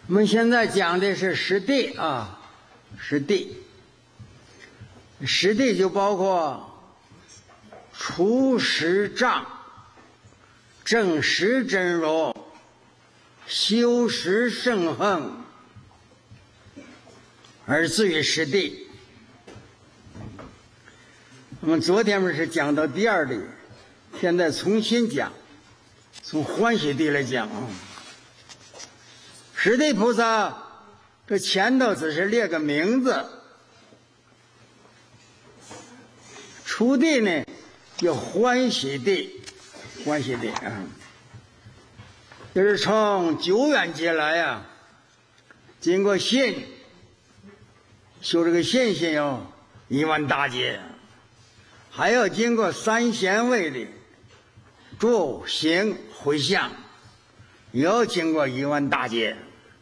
我们现在讲的是十地啊，十地。十地就包括除十障、正十真如、修十圣恒，而至于十地。我们昨天是讲到第二地，现在重新讲，从欢喜地来讲啊。十地菩萨这前头只是列个名字，初地呢叫欢喜地，欢喜地啊，就是从久远劫来啊，经过信修这个信心有10000大劫，还要经过三贤位的住行回向，也要经过10000大劫。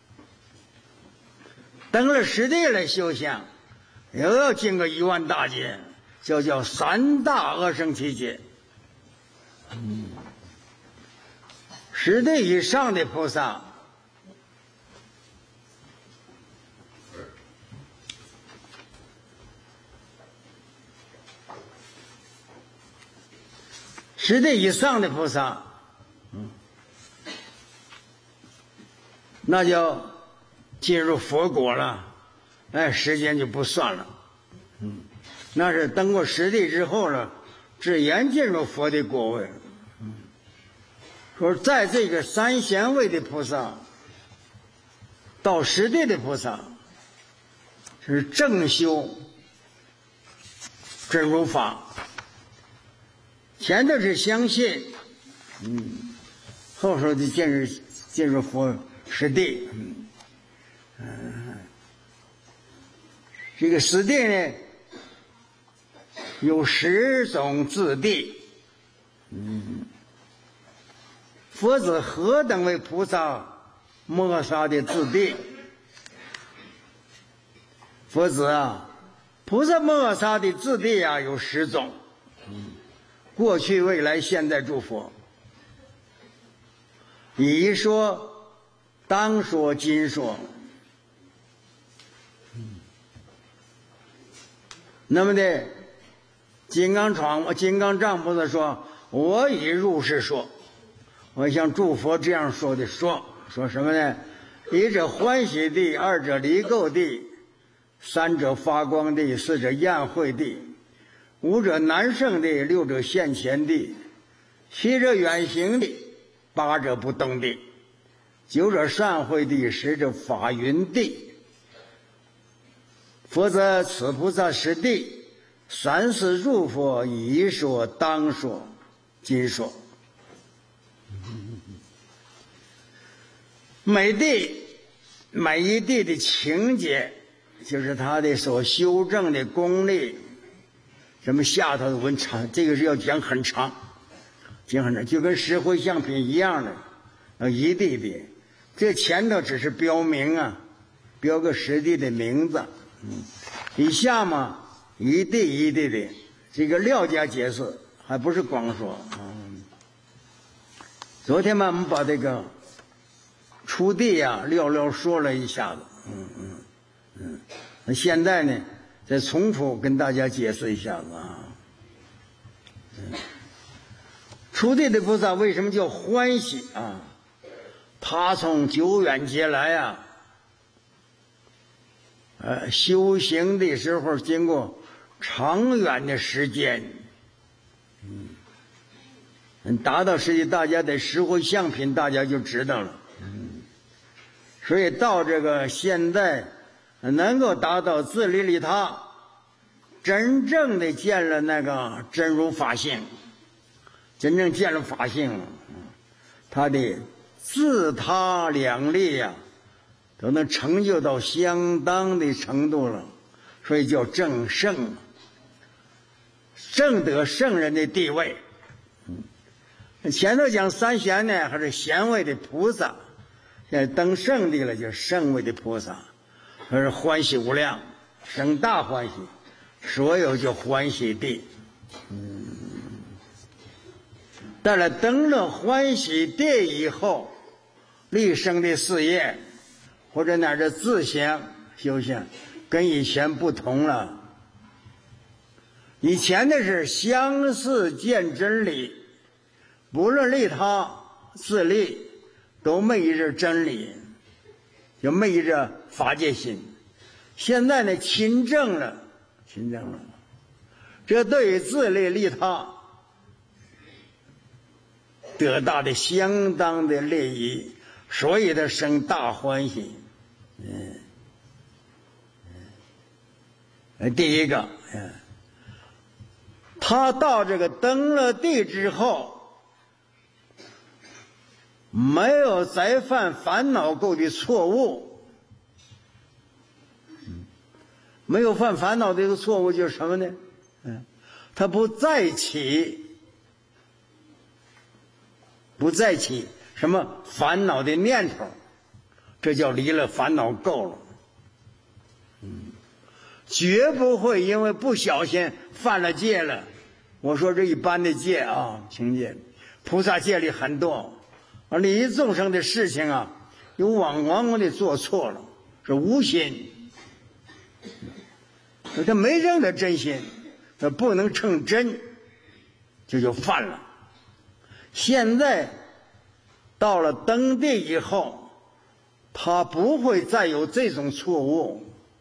登了十地来修行，也要经过10000大劫，叫三大阿僧祇劫。十地以上的菩萨，十地以上的菩萨，那就进入佛果了，时间就不算了。那是登过十地之后了，只言进入佛的果位。说在这个三贤位的菩萨到十地的菩萨，是正修真如法，前头是相信，后头就进入佛十地。这个十地呢，有10种自地。佛子何等为菩萨摩萨的自地？佛子啊，菩萨摩萨的自地啊有10种，过去、未来、现在诸佛。已说、当说、今说。那么的金刚藏菩萨说：“我已如是说。”我像诸佛这样说的说什么呢？一者欢喜地，二者离垢地，三者发光地，四者宴会地，五者难胜地，六者现前地，七者远行地，八者不动地，九者善会地，十者法云地。佛则此菩萨十地，三世入佛，已说、当说、今说。每一地的情节，就是他的所修正的功力，什么下头的文长，这个是要讲很长，就跟石灰相品一样的，一地的。这前头只是标明啊，标个实地的名字。以下嘛，一地的，这个廖家解释，还不是光说。昨天嘛，我们把这个初地啊寥说了一下子。那现在呢，再重复跟大家解释一下子啊。初地的菩萨为什么叫欢喜啊？他从久远劫来啊，修行的时候经过长远的时间，达到实际大家的石灰相品，大家就知道了。所以到这个现在能够达到自利利他，真正的见了那个真如法性，真正见了法性，他的自他两利啊都能成就到相当的程度了，所以叫正圣，正得圣人的地位。前头讲三贤呢，还是贤位的菩萨，现在登圣地了，就是圣位的菩萨，还是欢喜无量，生大欢喜，所有就欢喜地。但是登了欢喜地以后，立生的事业， 或者乃至自性修行，跟以前不同了。以前的是相似见真理，不论利他自利，都昧着真理，就昧着法界心。现在呢，亲证了，这对于自利利他得到的相当的利益，所以他生大欢喜。第一个，他到这个登了地之后，没有再犯烦恼垢的错误。没有犯烦恼的一个错误就是什么呢？他不再起什么烦恼的念头，这叫离了烦恼垢了。绝不会因为不小心犯了戒了。我说这一般的戒啊，情戒，菩萨戒里很多，利益众生的事情啊，有往往的做错了，是无心，他没认得真心，他不能称真，这就犯了。现在到了登地以后，他不会再有这种错误。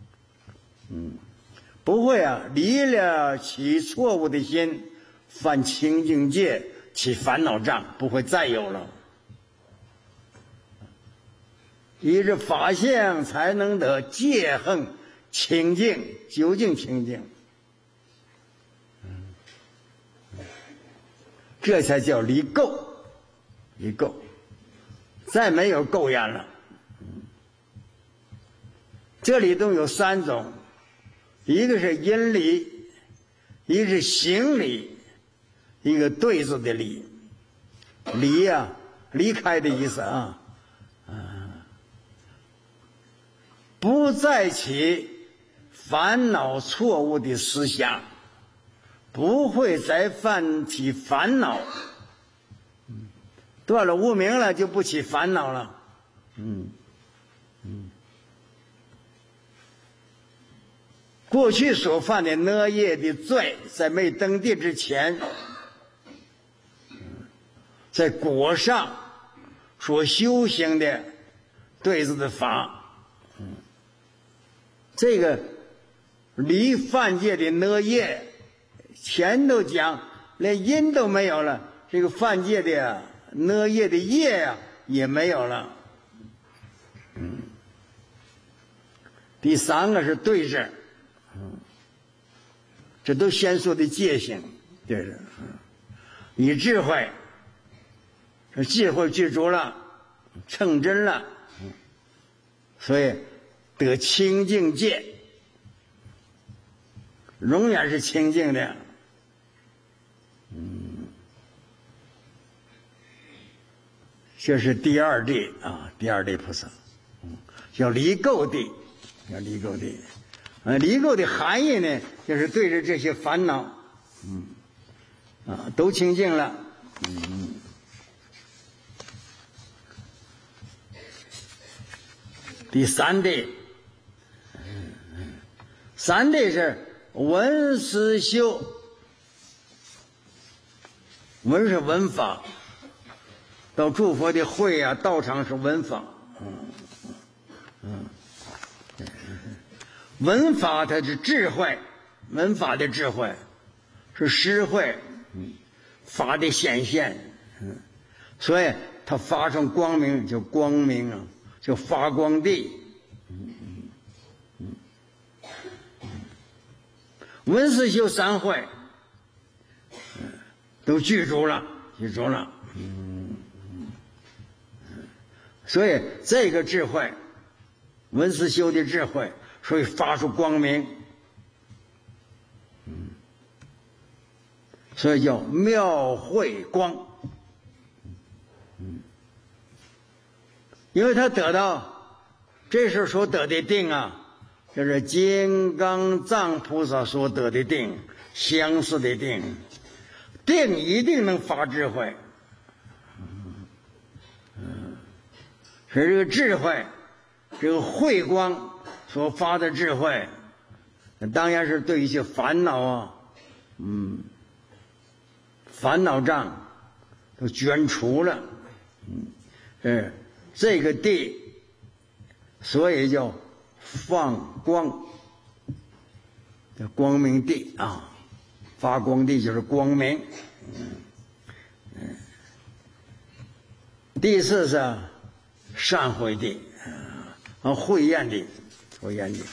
不会离了起错误的心，犯清净戒，起烦恼障，不会再有了。依着法相才能得戒恨清净，究竟清净。这才叫离垢，再没有垢缘了。这里都有三种。一个是因离，一个是行离，一个对子的离。离离开的意思不再起烦恼错误的思想，不会再犯起烦恼。断了无明了，就不起烦恼了。过去所犯的恶业的罪，在没登地之前，在果上所修行的对子的法，这个离犯戒的恶业，前头讲连因都没有了，这个犯戒的恶业的业也没有了。第三个是对治。这都先说的戒行，对着，以智慧，智慧具足了，称真了，所以得清净戒，永远是清净的。这是第二地第二地菩萨，叫离垢地，离垢的含义呢，就是对着这些烦恼，都清净了。第三地，三地是闻思修，闻是闻法，到诸佛的会道场是闻法，闻法它是智慧，闻法的智慧是实慧，法的显现，所以它发生光明，就光明就发光地。闻思修三慧都具足了，所以这个智慧，闻思修的智慧，所以发出光明，所以叫妙慧光。因为他得到这时候所得的定就是金刚藏菩萨所得的定，相似的定，定一定能发智慧。所以这个智慧这个慧光所发的智慧，当然是对一些烦恼啊，烦恼障都捐除了，这个地，所以叫放光，叫光明地啊，发光地就是光明。第四是善慧地，慧焰地，慧焰地，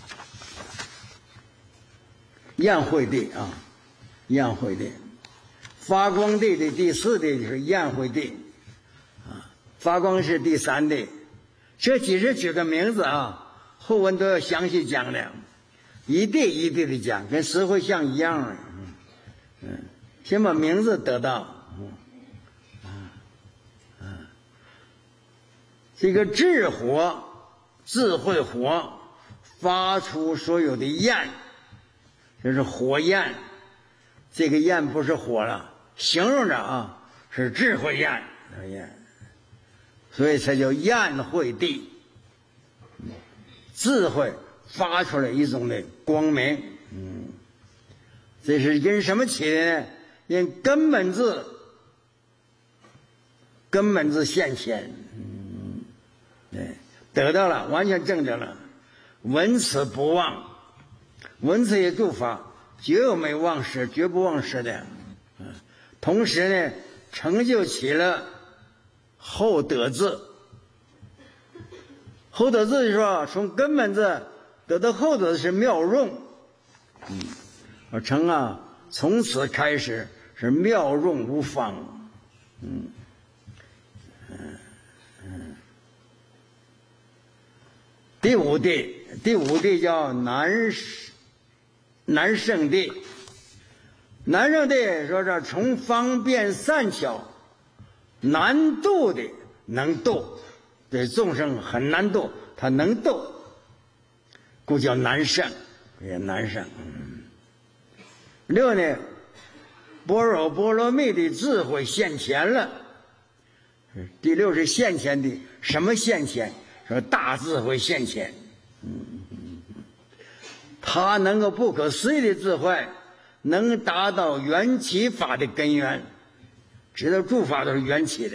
焰慧地啊，焰慧地。发光地的第四地就是焰慧地，发光是第三地。这几十几个名字啊，后文都要详细讲的，一地一地的讲，跟实会相一样的。先把名字得到。这个智火，智慧火，发出所有的焰，这是火焰。这个焰不是火了，形容着啊，是智慧焰，所以才叫焰慧地。智慧发出来一种的光明，这是因什么起的呢？因根本字现前，得到了，完全证得了。闻此不忘，闻此也助法，绝有没忘失，绝不忘失的。同时呢，成就起了后得字。后得字就是说，从根本字得到后得是妙用，从此开始是妙用无方。第五地叫南圣地。南圣地说是从方便善巧，难度的能度，对众生很难度，他能度，故叫南圣，也南圣。六呢，般若波罗蜜的智慧现前了。第六是现前的，什么现前？说大智慧现前。他能够不可思议的智慧，能达到缘起法的根源，知道诸法都是缘起的，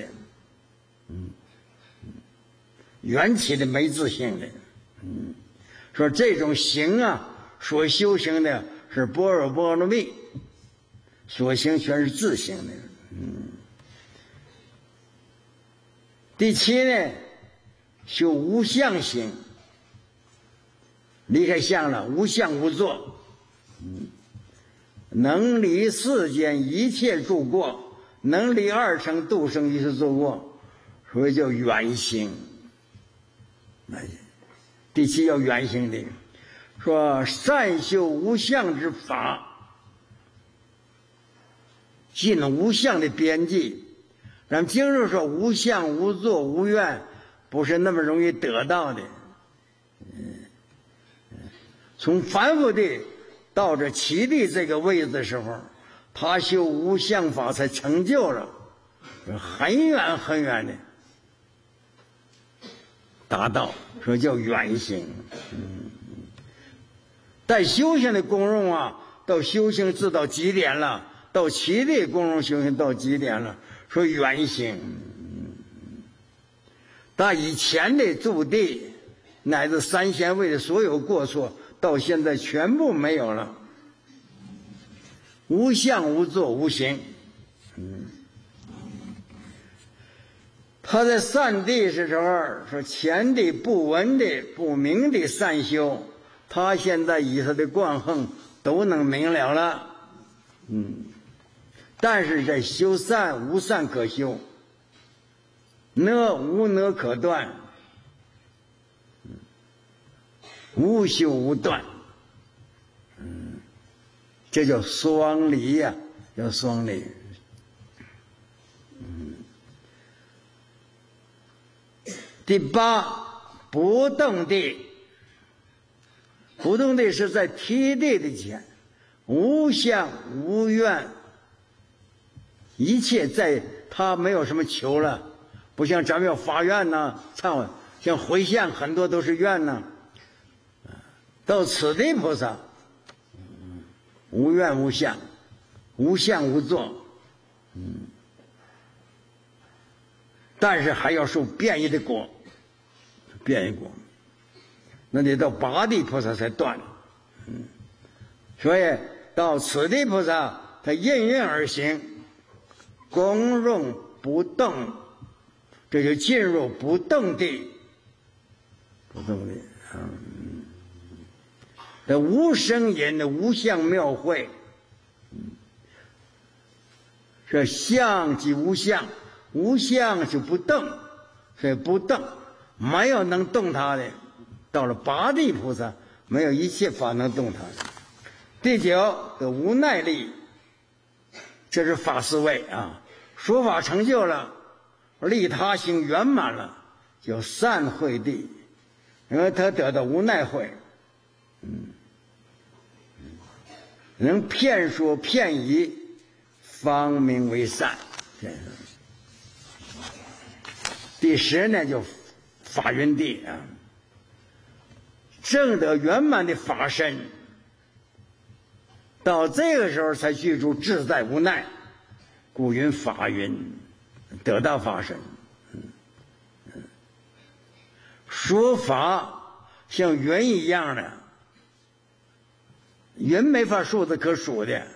缘起的没自性的。说这种行啊，所修行的是般若波罗蜜，所行全是自性的。第七呢，修无相行，离开相了，无相无作，能离世间一切诸过，能离二乘度生一切诸过，所以叫远行。第七叫远行的，说善修无相之法，进无相的边际。咱们经上说无相无作无愿，不是那么容易得到的。从凡夫地到这其地这个位置的时候，他修无相法才成就了，很远很远的达到，说叫远行。但修行的功用啊，到修行至到极点了，到其地功用修行到极点了，说远行。但以前的诸地乃至三贤位的所有过错，到现在全部没有了，无相无作无行。他在善地时候说前的不闻的不明的善修，他现在以他的观行都能明了了。但是在修善无善可修，无呢可断，无修无断。这叫双离呀，叫双离。第八，不动地。不动地是在梯地的前，无相无愿，一切在他没有什么求了，不像咱们要发愿呐、忏悔， 像回向很多都是愿呢，到此地菩萨无愿无相，无相无作，但是还要受变异的果，变异果，那得到八地菩萨才断。所以到此地菩萨，他应运而行，功用不动，这就进入不动地。不动地，这无声音的无相妙会，这相即无相，无相就不动，所以不动，没有能动它的。到了八地菩萨，没有一切法能动它的。第九的无耐力，这是法思维啊，说法成就了，利他行圆满了，叫善慧地，因为他得到无奈慧，能骗说骗疑，方名为善。第十呢，就法云地啊，证得圆满的法身，到这个时候才具足自在无奈，故云法云，得到法身。说法像云一样的，云没法数字可数的，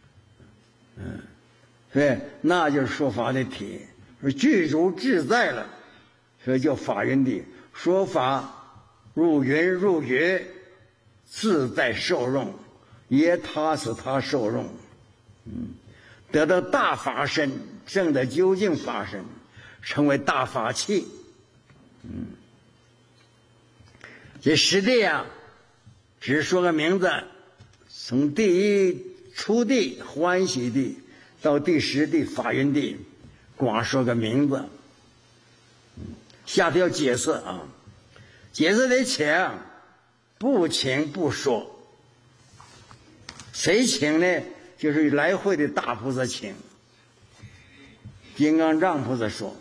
对，那就是说法的体，是具足自在了，所以叫法云地。说法入云入语，自在受用，也他使他受用，得到大法身，证得究竟法身，成为大法器。这十地啊，只说个名字，从第一初地欢喜地到第十地法云地，光说个名字。下头要解释啊，解释得请，不请不说。谁请呢？就是来会的大菩萨请。金刚藏菩萨说，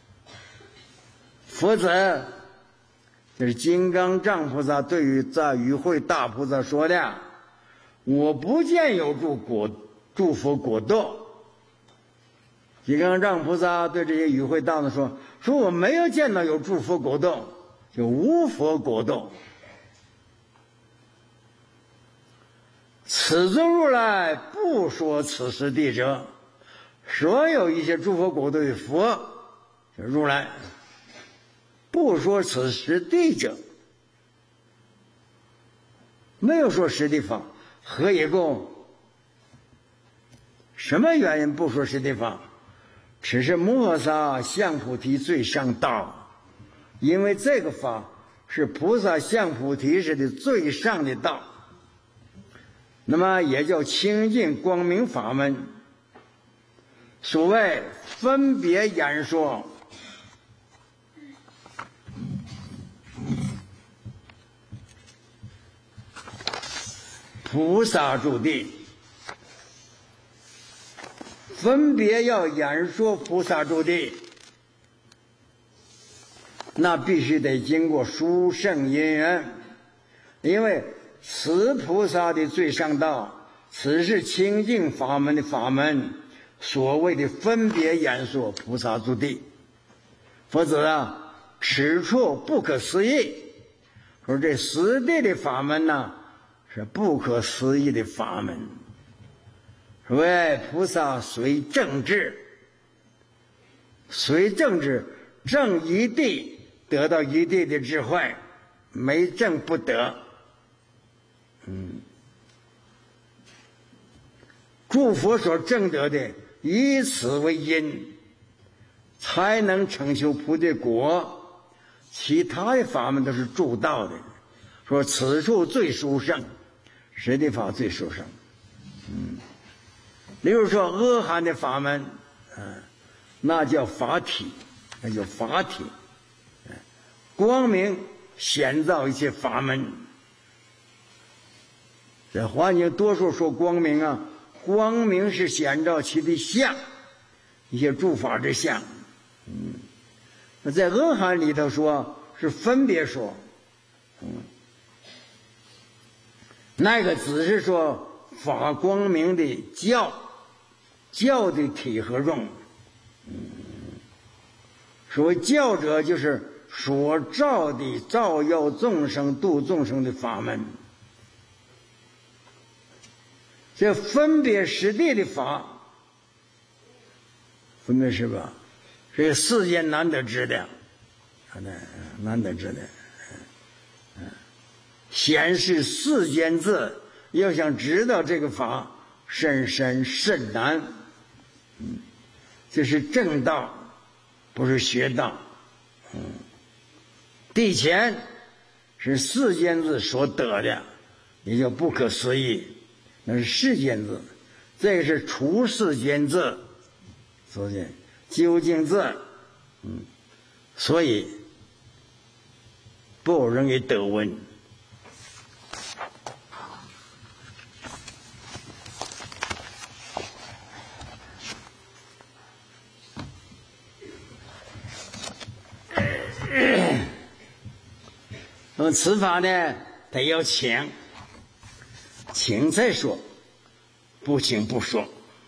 否则这是金刚藏菩萨对于在与会大菩萨说的，我不见有诸佛果道。金刚藏菩萨对这些与会大的说我没有见到有诸佛果道，就无佛果道。此尊如来不说此十地者，所有一些诸佛果道的佛，就如来不说此十地者，没有说十地法，何以故？什么原因不说十地法？只是摩诃萨相菩提最上道，因为这个法是菩萨相菩提时的最上的道，那么也叫清净光明法门。所谓分别演说，菩萨住地，分别要演说菩萨住地，那必须得经过殊胜因缘，因为此菩萨的最上道，此是清净法门的法门，所谓的分别演说菩萨住地，否则啊，此处不可思议。说这十地的法门呢，是不可思议的法门。所谓菩萨随正智，随正智，正一地得到一地的智慧，没正不得。诸佛所证得的，以此为因，才能成就菩提果。其他的法门都是助道的。说此处最殊胜，十地法最殊胜。例如说阿含的法门，那叫法体，那叫法体，光明显照一切法门。这华经多数说光明啊，光明是显照其的相，一些诸法之相。那在阿含里头说是分别说，那个只是说发光明的教的体和用。所谓教者，就是所照的照耀众生度众生的法门。这分别实地的法，分别是吧？这世间难得之的，难得之的。显示世间字，要想知道这个法，甚深甚难。这是正道，不是学道。地前是世间字所得的，也叫不可思议，那是世间字。这个是除世间字，所以究竟字，所以不容易得闻。此法呢，得要请再说，不请不说。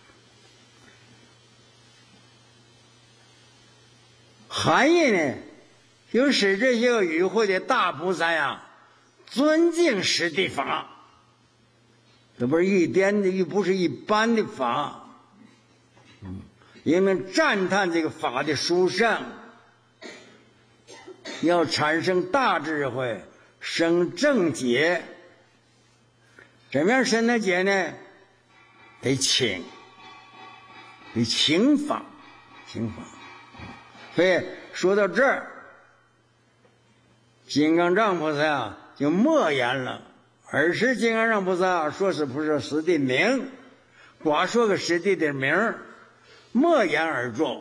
含义呢，就使这些与会的大菩萨呀，尊敬实地法，这不是一点的，又不是一般的法，因为赞叹这个法的殊胜，要产生大智慧，生正解。怎么样生的解呢？得请法。所以说到这儿，金刚藏菩萨啊就默言了。尔时金刚藏菩萨说是不是实地名，光说个实地的名，默言而坐，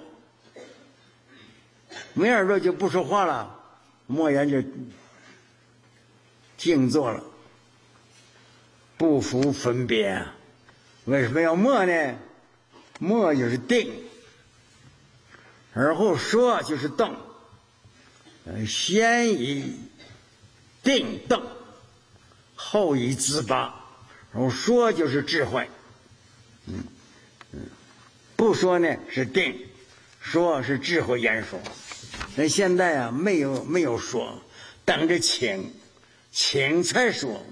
没耳朵就不说话了，默言就静坐了，不服分别。为什么要默呢？默就是定，而后说就是动，先以定动，后以自拔。然后说就是智慧，不说呢是定，说是智慧言说。那现在啊没有说，等着请才说。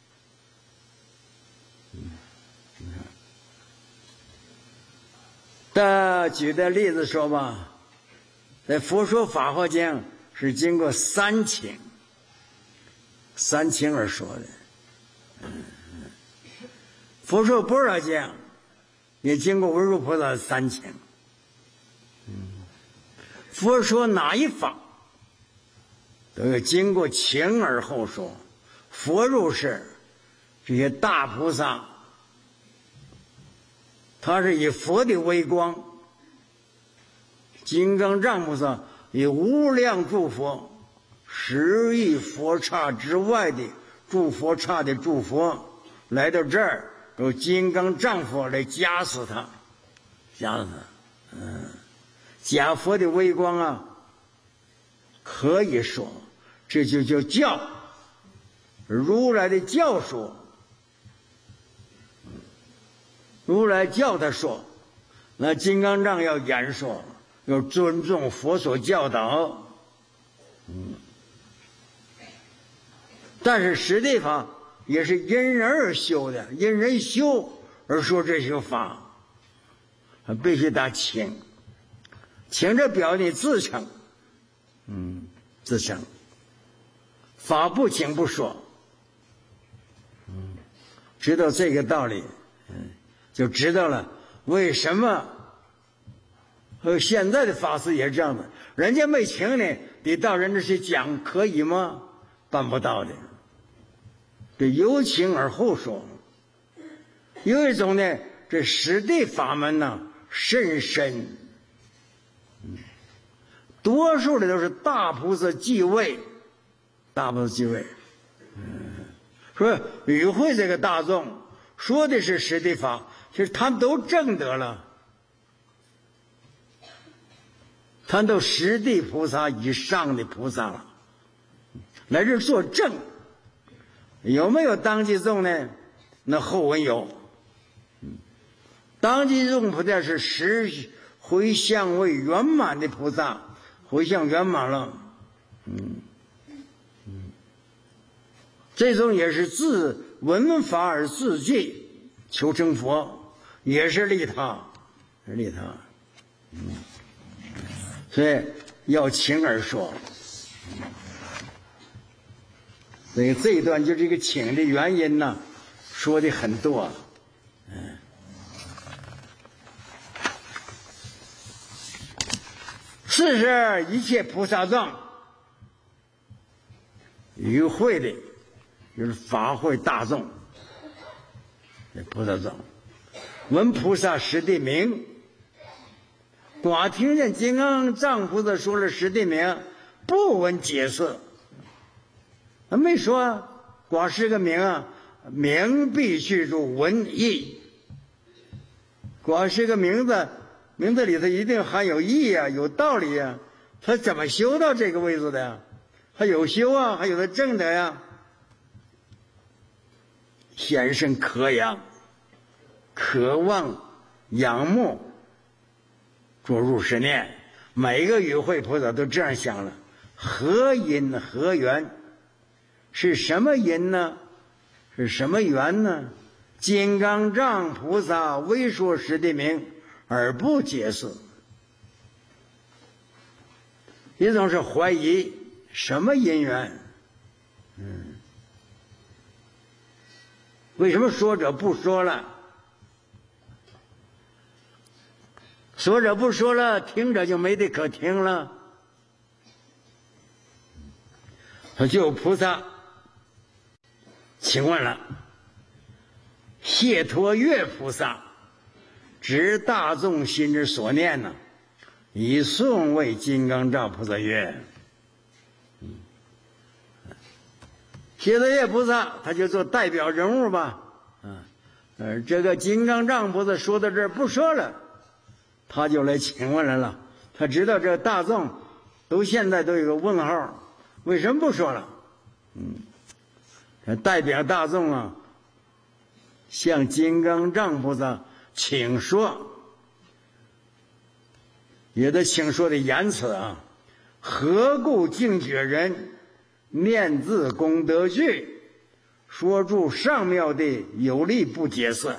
举的例子说吧，在佛说法华经是经过三请而说的。佛说般若经也经过文殊菩萨三请。佛说哪一法都要经过请而后说。佛入世这些大菩萨，他是以佛的微光，金刚藏菩萨以无量诸佛10亿佛刹之外的诸佛刹的诸佛来到这儿，由金刚藏佛来加持他，假佛的微光啊，可以说这就叫教，如来的教说，如来教他说，那金刚藏要言说，要尊重佛所教导。但是实地法也是因人而修的，因人修而说这些法，必须得请这表你自称，自称，法不请不说。知道这个道理，就知道了为什么现在的法师也是这样的，人家没请呢，你到人这去讲可以吗？办不到的，这有请而后说。有一种呢，这实地法门呢甚深，多数的都是大菩萨继位，说与会这个大众说的是实地法，其实他们都证得了，他们都实地菩萨以上的菩萨了， 乃至作证。有没有当机众呢？那后文有。当机众菩萨是十回向位圆满的菩萨，回向圆满了。这种也是自闻法而自具，求成佛，也是利他，利他。所以要请而说。所以这一段就这个请的原因呢，说的很多。四是一切菩萨众与会的，就是法会大众，菩萨众闻菩萨十地名，寡听见金刚藏菩萨说了十地名，不闻解释。没说寡是个名啊，名必须入文义。寡是个名字，名字里头一定含有义啊，有道理啊。他怎么修到这个位置的呀？他有修啊，还有他正的呀。先生渴仰，渴望仰慕，做入世念。每个与会菩萨都这样想了：何因何缘？是什么因呢？是什么缘呢？金刚藏菩萨为说十地名而不解释。一种是怀疑什么因缘，为什么说者不说了？说者不说了，听者就没得可听了。他就有菩萨请问了，谢脱月菩萨知大众心之所念呢，以颂为金刚藏菩萨曰：谢脱月菩萨他就做代表人物吧。这个金刚藏菩萨说到这儿不说了，他就来请问来了。他知道这大众都现在都有个问号，为什么不说了？代表大众啊，向金刚藏菩萨请说，也得请说的言辞啊。何故净觉人念字功德句，说出上妙的有力不解释？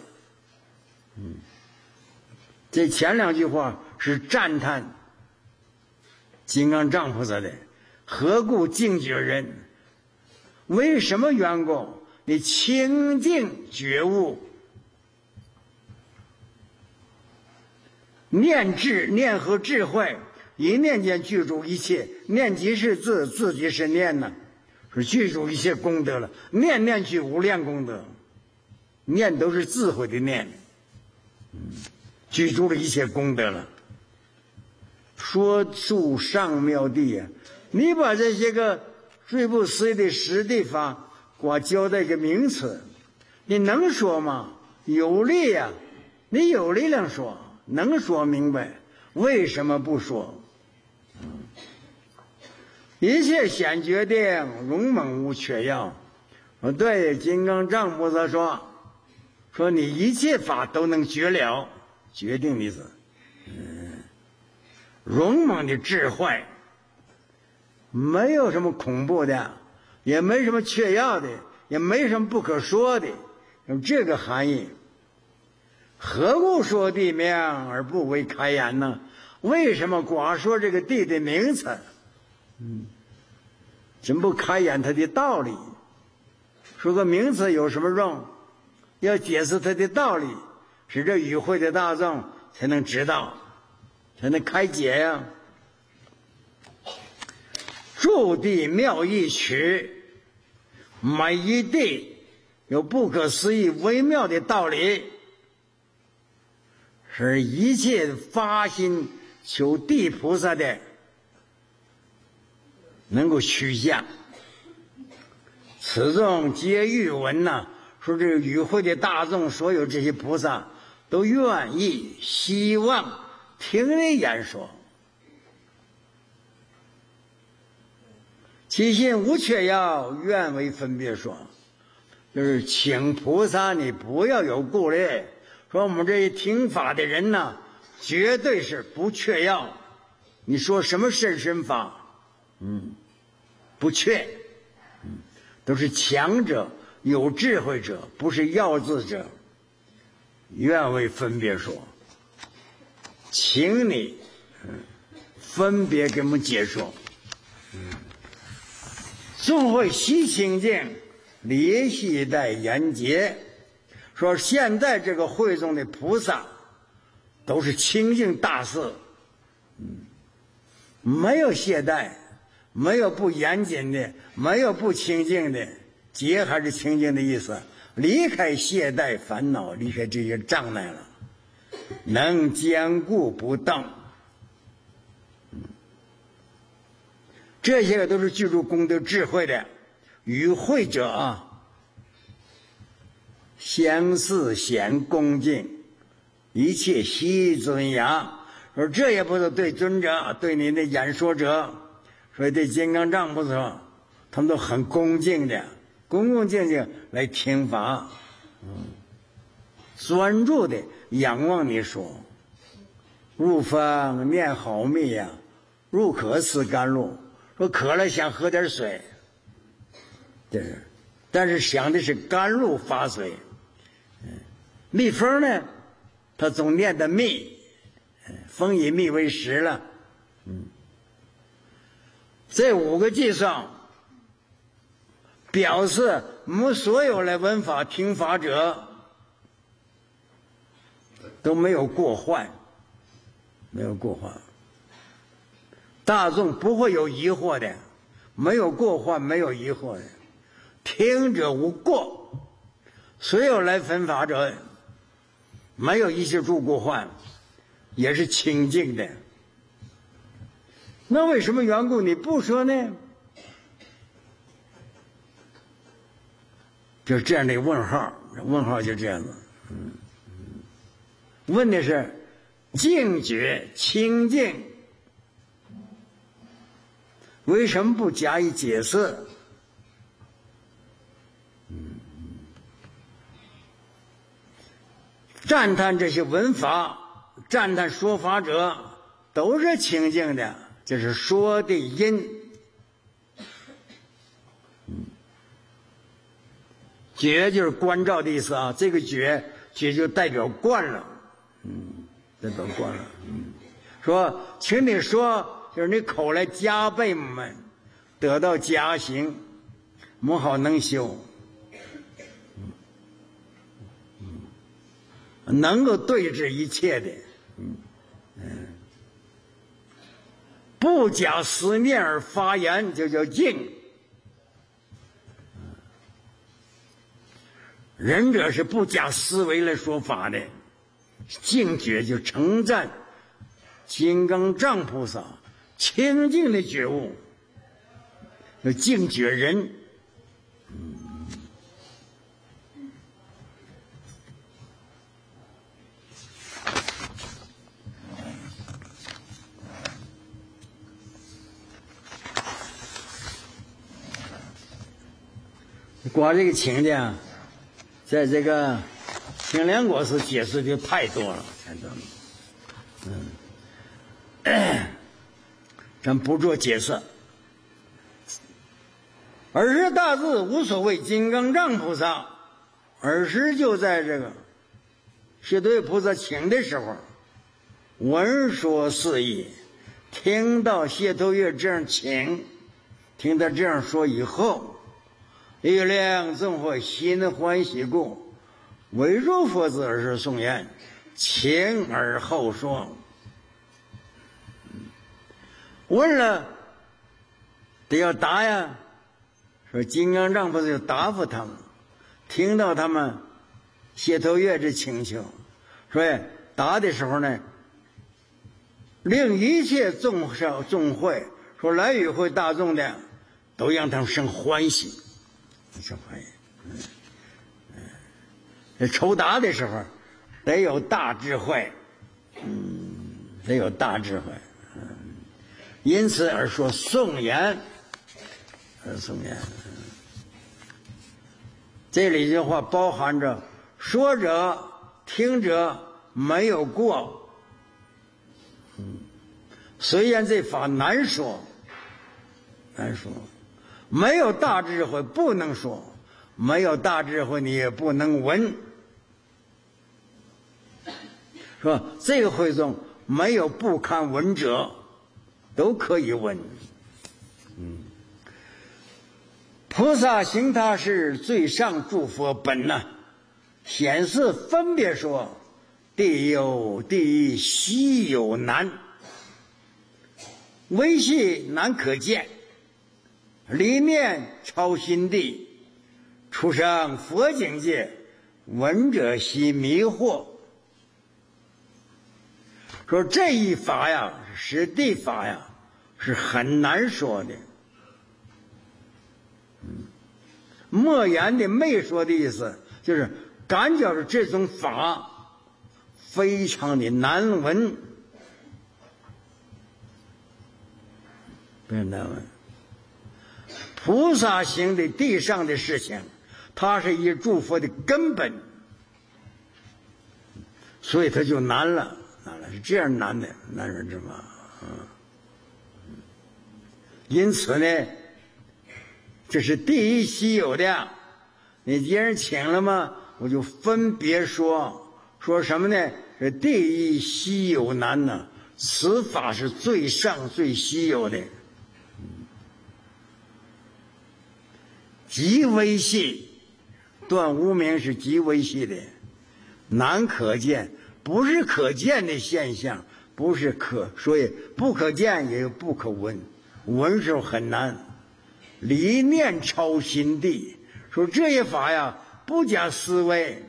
这前两句话是赞叹金刚藏菩萨的。何故净觉人？为什么缘故？你清净觉悟，念智念和智慧，一念间具足一切。念即是字，字即是念呢，是具足一切功德了。念念具无量功德，念都是智慧的念，具足了一切功德了。说出上妙地啊，你把这些个最不思议的十地法给我交代个名词，你能说吗？有力呀，你有力量说，能说明白，为什么不说？一切显决定，勇猛无缺要。我对金刚藏菩萨说你一切法都能觉了，决定的意思。勇猛的智慧，没有什么恐怖的，也没什么缺要的，也没什么不可说的，有这个含义。何故说地名而不为开言呢？为什么光说这个地的名词？怎不开言它的道理？说个名词有什么用？要解释它的道理，使这与会的大众才能知道，才能开解呀。诸地妙义曲，每一地有不可思议微妙的道理，是一切发心求地菩萨的能够趋向。此众皆欲闻呐，说这个与会的大众，所有这些菩萨都愿意希望听人言说。 其心无缺要，愿为分别说。就是请菩萨你不要有顾虑，说我们这些听法的人呢，绝对是不缺药。你说什么甚深法，不缺，都是强者，有智慧者，不是药字者。愿为分别说，请你分别给我们解说。众会悉清净，离系待严结。说现在这个会中的菩萨都是清净大士，没有懈怠，没有不严谨的，没有不清净的。结还是清净的意思，离开懈怠烦恼，离开这些障碍了，能坚固不动。这些个都是具足功德智慧的。与会者啊，相似显恭敬，一切悉尊雅。说这也不是对尊者，对你的演说者，所以对金刚藏菩萨，他们都很恭敬的，恭恭敬敬来听法，专注的仰望你说。入方念好密呀，入渴思甘露。说渴了想喝点水，对，但是想的是甘露发水。蜜蜂呢，他总念的蜜，蜂以蜜为食了。这5个计算表示我们所有来闻法听法者都没有过患，没有过患。大众不会有疑惑的，没有过患，没有疑惑的。听者无过，所有来分法者没有一些诸过患，也是清净的。那为什么缘故你不说呢？就这样的问号，问号就这样子。问的是净觉清净，为什么不加以解释？赞叹这些闻法，赞叹说法者都是清净的，这是说的因。觉就是观照的意思啊，这个觉就代表观了，代表观了。说，请你说，就是你口来加倍们得到加行，母好能修，能够对治一切的，不假思念而发言，就叫静。仁者是不假思维来说法的，净觉就称赞金刚藏菩萨清净的觉悟，叫净觉人。光这个情的，在这个清凉国是解释的太多了，太多了。咱不做解释。尔时大智无所谓金刚藏菩萨，尔时就在这个是对菩萨请的时候，闻说四义，听到谢头月这样请，听他这样说以后，力量正会心欢喜故，为若佛子而是颂言，请而后说。问了得要答呀，说金刚藏菩萨就答复他们，听到他们谢头月这请求，所以答的时候呢，令一切众会，说来与会大众的都让他们生欢喜，生欢喜。抽答的时候得有大智慧，得有大智慧。因此而说颂言， 松严。这里句话包含着说者听者没有过。虽然这法难说，没有大智慧不能说，没有大智慧你也不能闻。说这个会中没有不堪闻者，都可以闻。菩萨行他是最上诸佛本呐，显示分别说，地有地稀有难，微细难可见，离念超心地，出生佛境界，闻者悉迷惑。说这一法呀，是地法呀，是很难说的。莫言的没说的意思，就是感觉着这种法非常的难闻，非常难闻。菩萨行的地上的事情，它是以诸佛的根本，所以它就难了，是这样难的，难人之法。因此呢，这是第一稀有的。你既然请了吗？我就分别说什么呢？是第一稀有难呢，此法是最上最稀有的，极微细。断无明是极微细的，难可见，不是可见的现象，不是所以不可见也不可闻，闻是很难。离念超心地，说这些法呀，不加思维，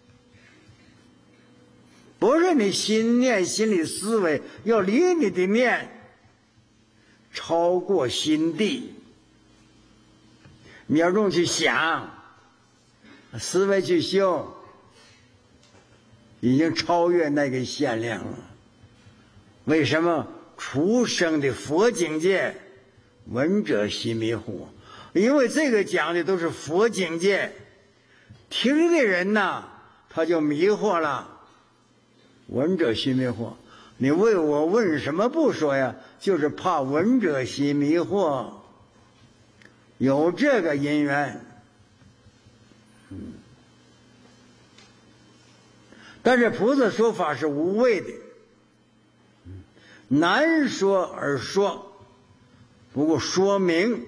不是你心念心里思维，要离你的念超过心地，你要用去想，思维去修，已经超越那个限量了。为什么出生的佛境界，闻者悉迷惑？因为这个讲的都是佛境界，听的人呐，他就迷惑了。闻者悉迷惑，你为我问什么不说呀？就是怕闻者悉迷惑，有这个因缘。但是菩萨说法是无畏的，难说而说，不过说明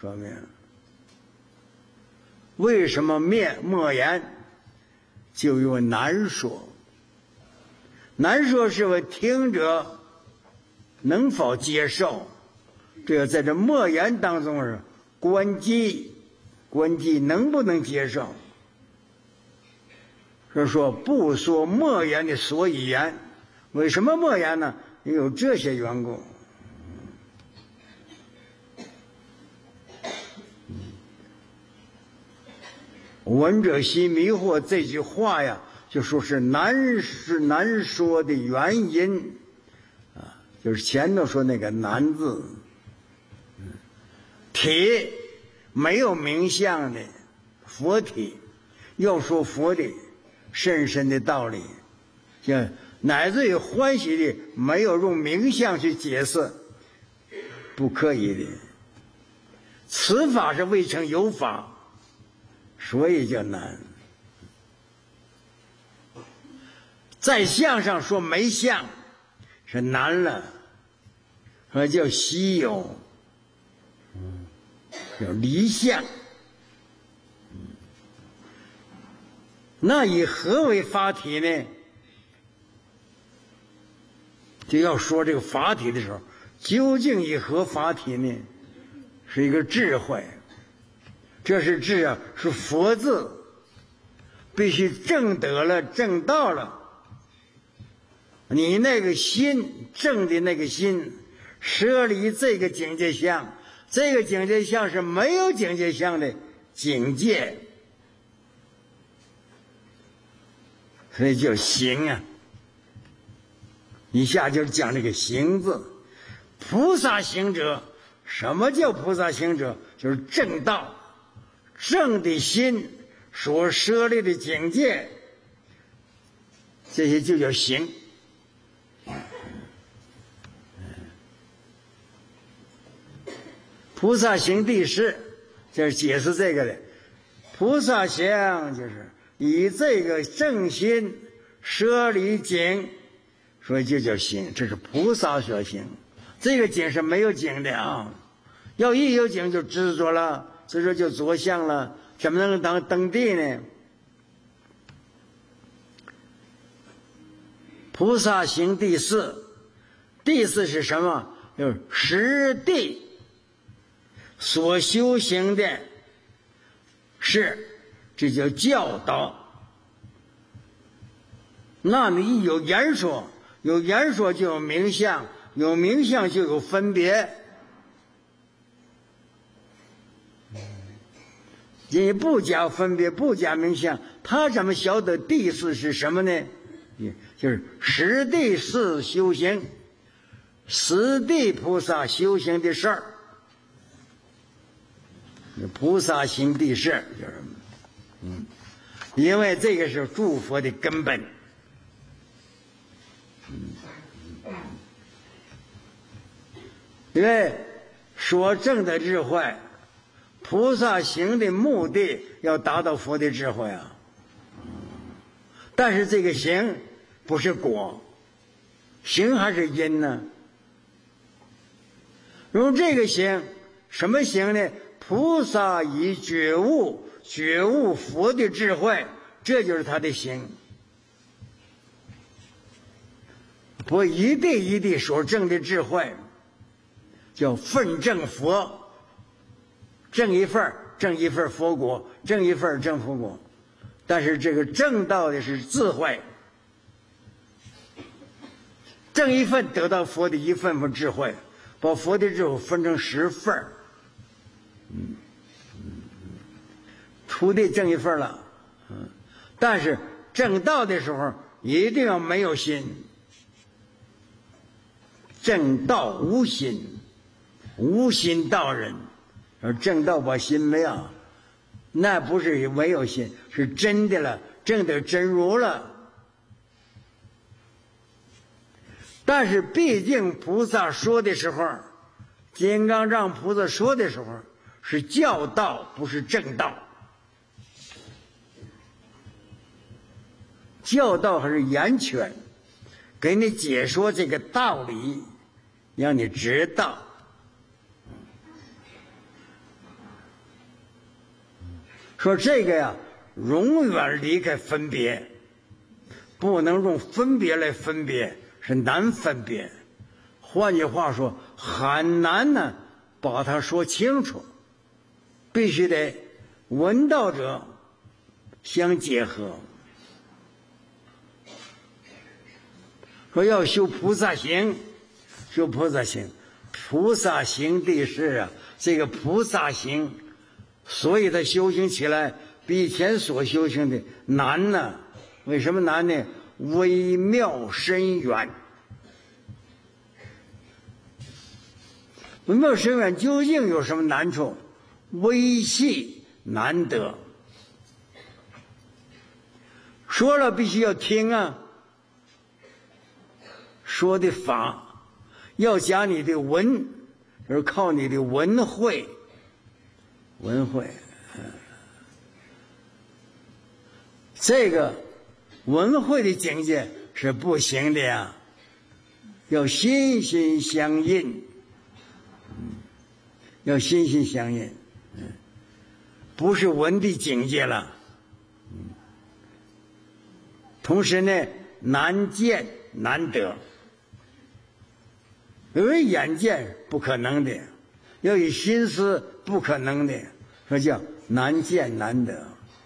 为什么莫言，就有难说。难说是为听者能否接受，这个在这莫言当中是关机能不能接受。是说不说莫言的所以言，为什么莫言呢？有这些缘故。闻者悉迷惑这句话呀，就说是难说的原因啊，就是前头说那个难字，体没有名相的佛体，要说佛的深深的道理，就乃至于欢喜的没有用名相去解释，不可以的。此法是未成有法，所以叫难。在相上说没相是难了，说叫稀有，叫离相。那以何为法体呢？就要说这个法体的时候，究竟以何法体呢？是一个智慧，这是智啊，是佛字，必须证得了，证到了。你那个心正的那个心，舍离这个境界相，这个境界相是没有境界相的境界，所以叫行啊。一下就讲这个行字，菩萨行者什么叫菩萨行者？就是正道，正的心所设立的境界，这些就叫行。菩萨行第四，就是解释这个的。菩萨行就是以这个正心舍离境，所以就叫行，这是菩萨所行。这个境是没有境的啊，要一有境就执着了，执着就着相了，怎么能当登地呢？菩萨行第四，第四是什么？就是实地所修行的是，这叫教导。那么一有言说，有言说就有名相，有名相就有分别。你不加分别，不加名相，他怎么晓得第四是什么呢？就是实地是修行，实地菩萨修行的事儿。菩萨行第四就是因为这个是诸佛的根本。因为所证的智慧，菩萨行的目的要达到佛的智慧啊。但是这个行不是果，行还是因呢？用这个行，什么行呢？菩萨以觉悟佛的智慧，这就是他的行。佛一地所证的智慧，叫分证佛，证一份佛果，证一份证佛果。但是这个证到的是智慧，证一份得到佛的一份智慧，把佛的智慧分成10份。徒弟证一份了，但是证道的时候一定要没有心，证道无心，无心道人。而证道把心没有，那不是没有心，是真的了，证得真如了。但是毕竟菩萨说的时候，金刚藏菩萨说的时候是教道，不是正道。教道还是言权，给你解说这个道理，让你知道。说这个呀，永远离开分别，不能用分别来分别，是难分别。换句话说，很难呢把它说清楚，必须得闻道者相结合。说要修菩萨行，修菩萨行，菩萨行第四啊，这个菩萨行，所以他修行起来比以前所修行的难呢。为什么难呢？微妙深远。微妙深远究竟有什么难处？微细难得。说了必须要听啊，说的法要讲你的文，而靠你的文慧。这个文慧的境界是不行的呀，要心心相印，要心心相印，不是文的境界了。同时呢，难见难得，因为眼见不可能的，要以心思不可能的，说叫难见难得。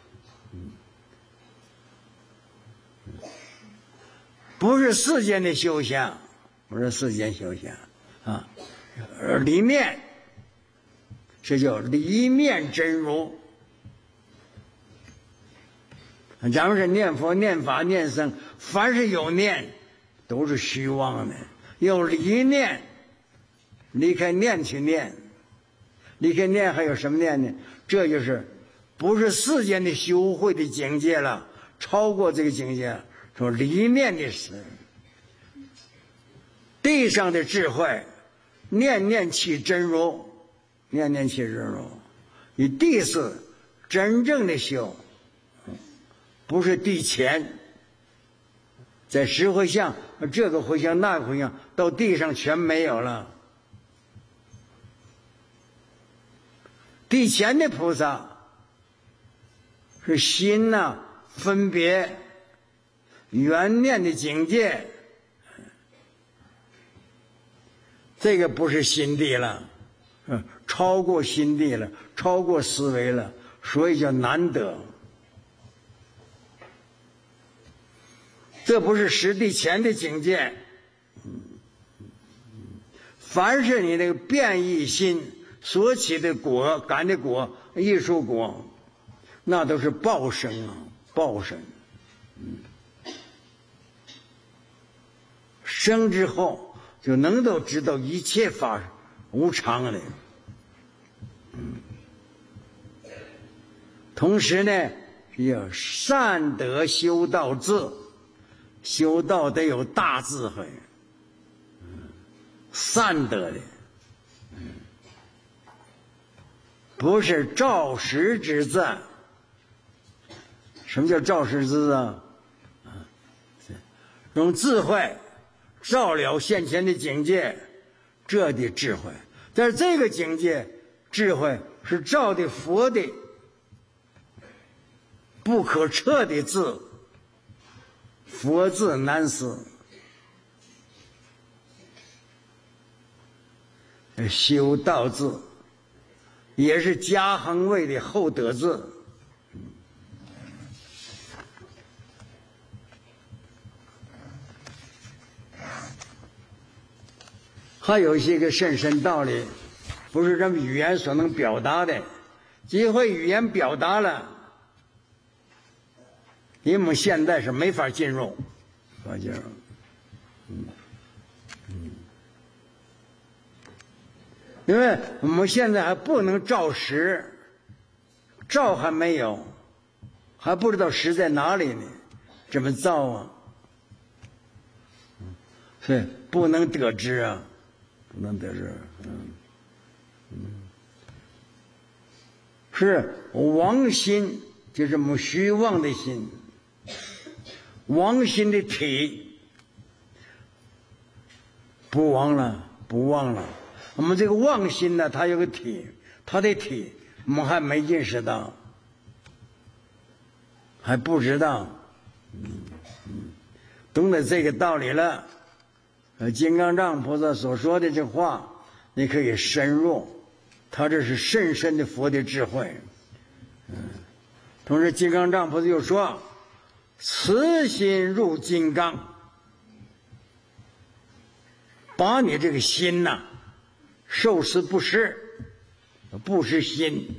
不是世间的修行，不是世间修行啊，离面，这叫离面真如。咱们是念佛、念法、念僧，凡是有念，都是虚妄的。要离念，离开念去念， 离开念还有什么念呢？这就是不是世间的修慧的境界了，超过这个境界，说离念的事。地上的智慧，念念起真如，念念起真如，你地是真正的修，不是地前。在十回向，这个回向那个回向，到地上全没有了。地前的菩萨是心呐、分别缘念的境界，这个不是心地了，超过心地了，超过思维了，所以叫难得。这不是实地前的境界。凡是你那个变异心所起的果，感的果，艺术果，那都是报身啊，报身。生之后就能够知道一切法无常的。同时呢，要善德修道智，修道得有大智慧，善德的，不是照实之赞。什么叫照实之赞？用智慧照了现前的境界，这的智慧。但是这个境界智慧是照的佛的不可测的智，佛智难思。修道智也是加行位的后得智。还有一些个甚深道理，不是咱们语言所能表达的。机会语言表达了，因为我们现在是没法进入，因为我们现在还不能照实，照还没有，还不知道实在哪里呢，怎么照啊？所以不能得知啊。不能得知，是妄心，就是我们虚妄的心，妄心的体，不忘了，不忘了。我们这个妄心呢，它有个体，它的体我们还没认识到，还不知道，懂得这个道理了。金刚藏菩萨所说的这话，你可以深入，他这是甚深的佛的智慧。同时金刚藏菩萨又说，慈心入金刚，把你这个心呐，受持不失，不失心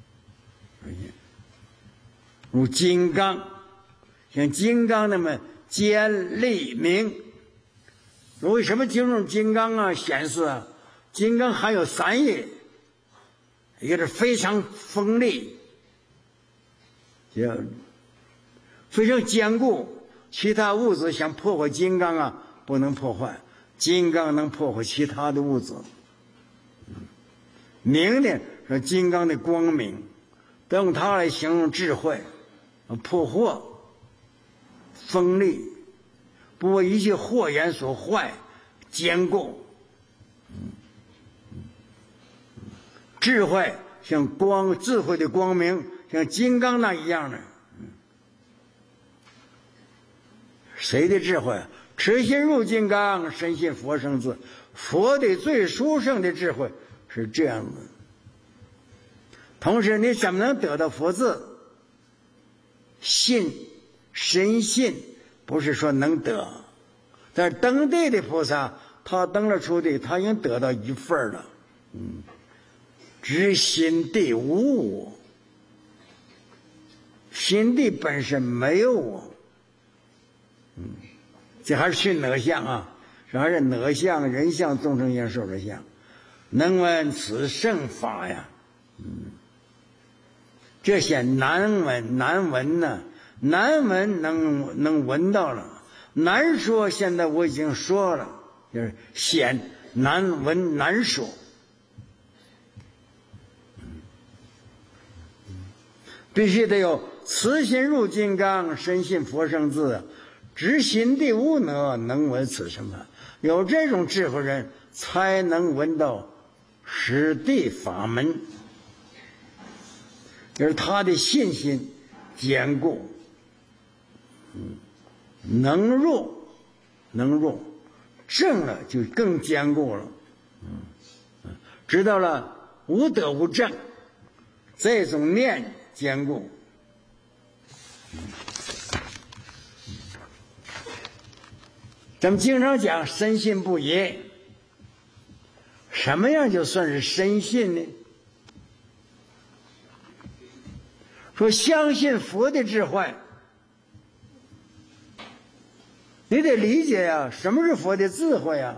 入金刚，像金刚那么坚利明。为什么进入金刚啊？显示啊，金刚含有三业，一个是非常锋利，非常坚固，其他物质想破坏金刚啊，不能破坏，金刚能破坏其他的物质。明呢是金刚的光明，用它来形容智慧，破惑，锋利，不为一切祸言所坏，坚固。智慧像光，智慧的光明像金刚那一样的。谁的智慧？持心入金刚，深信佛生智。佛的最殊胜的智慧是这样的。同时你怎么能得到佛智？信，深信，不是说能得，但是登地的菩萨，他登了出地，他已经得到一份了。知心地无我，心地本身没有我。这还是去哪相啊？这还是哪相、人相、众生相、寿者相。 能闻此圣法呀。这些难闻呢，难闻能闻到了，难说现在我已经说了，就是显难闻难说。必须得有慈心入金刚，深信佛圣字，知心地无能，能闻此什么？有这种智慧人才能闻到实地法门，就是他的信心坚固，能入，正了就更坚固了，知道了无得无正，这种念坚固。咱们经常讲深信不疑，什么样就算是深信呢？说相信佛的智慧，你得理解呀，什么是佛的智慧呀？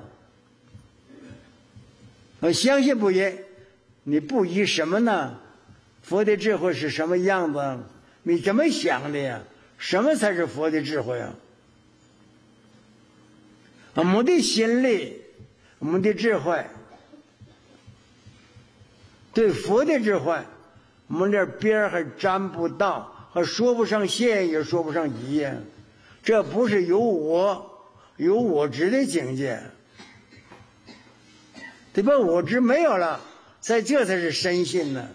相信不疑，你不疑什么呢？佛的智慧是什么样子？你怎么想的呀？什么才是佛的智慧啊？我们的心力，我们的智慧，对佛的智慧，我们这边还沾不到，还说不上谢，也说不上疑呀。这不是有我执的境界，得把我执没有了，这才是深信呢。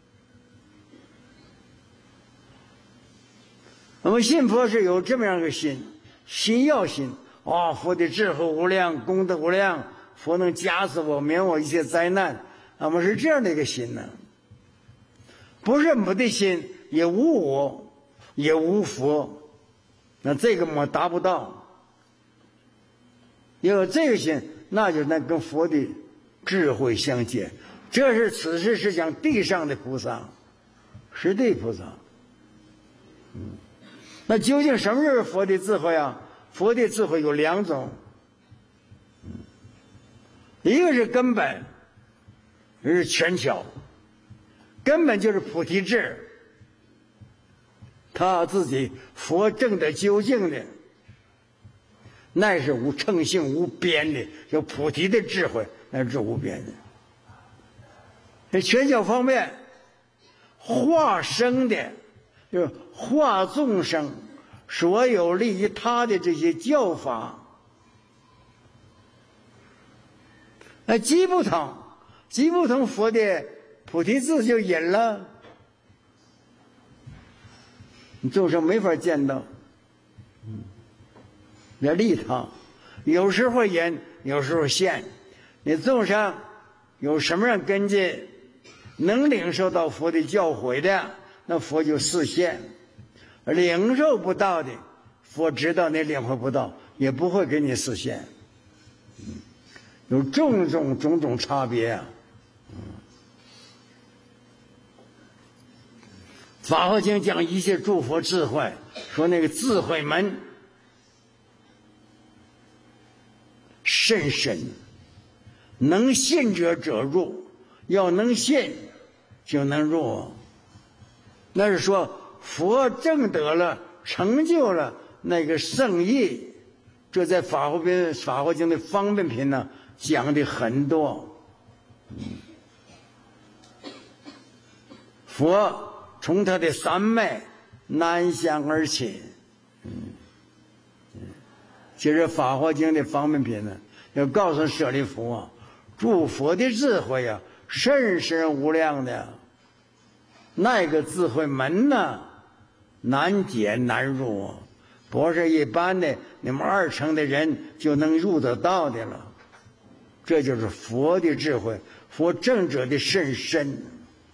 我们信佛是有这么样一个心，心要信啊，佛的智慧无量，功德无量，佛能加持我，免我一切灾难。我们是这样的一个心呢，不是没的心，也无我，也无佛，那这个我达不到。要有这个心，那就能跟佛的智慧相接。这是此时是讲地上的菩萨，实地菩萨。那究竟什么是佛的智慧啊？佛的智慧有两种，一个是根本，一个是权巧。根本就是菩提智，他自己佛证得究竟的，那是无称性无边的，有菩提的智慧，那是无边的。这权巧方面，化生的，就是化众生所有利于他的这些教法，那既不同佛的菩提智就隐了，你众生没法见到，要利他，有时候隐，有时候现。你众生有什么样根基，能领受到佛的教诲的，那佛就示现；领受不到的，佛知道你领会不到，也不会给你示现。有种种差别啊。法华经讲一切诸佛智慧，说那个智慧门甚深，能信者入，要能信就能入。那是说佛证得了，成就了那个圣意，这在法华经的方便品呢讲的很多。佛从他的三昧南向而起，其实法华经的方便品呢，要告诉舍利弗啊，诸佛的智慧啊，甚深无量的，那个智慧门呢，难解难入啊，不是一般的你们二乘的人就能入得到的了。这就是佛的智慧，佛证者的甚深。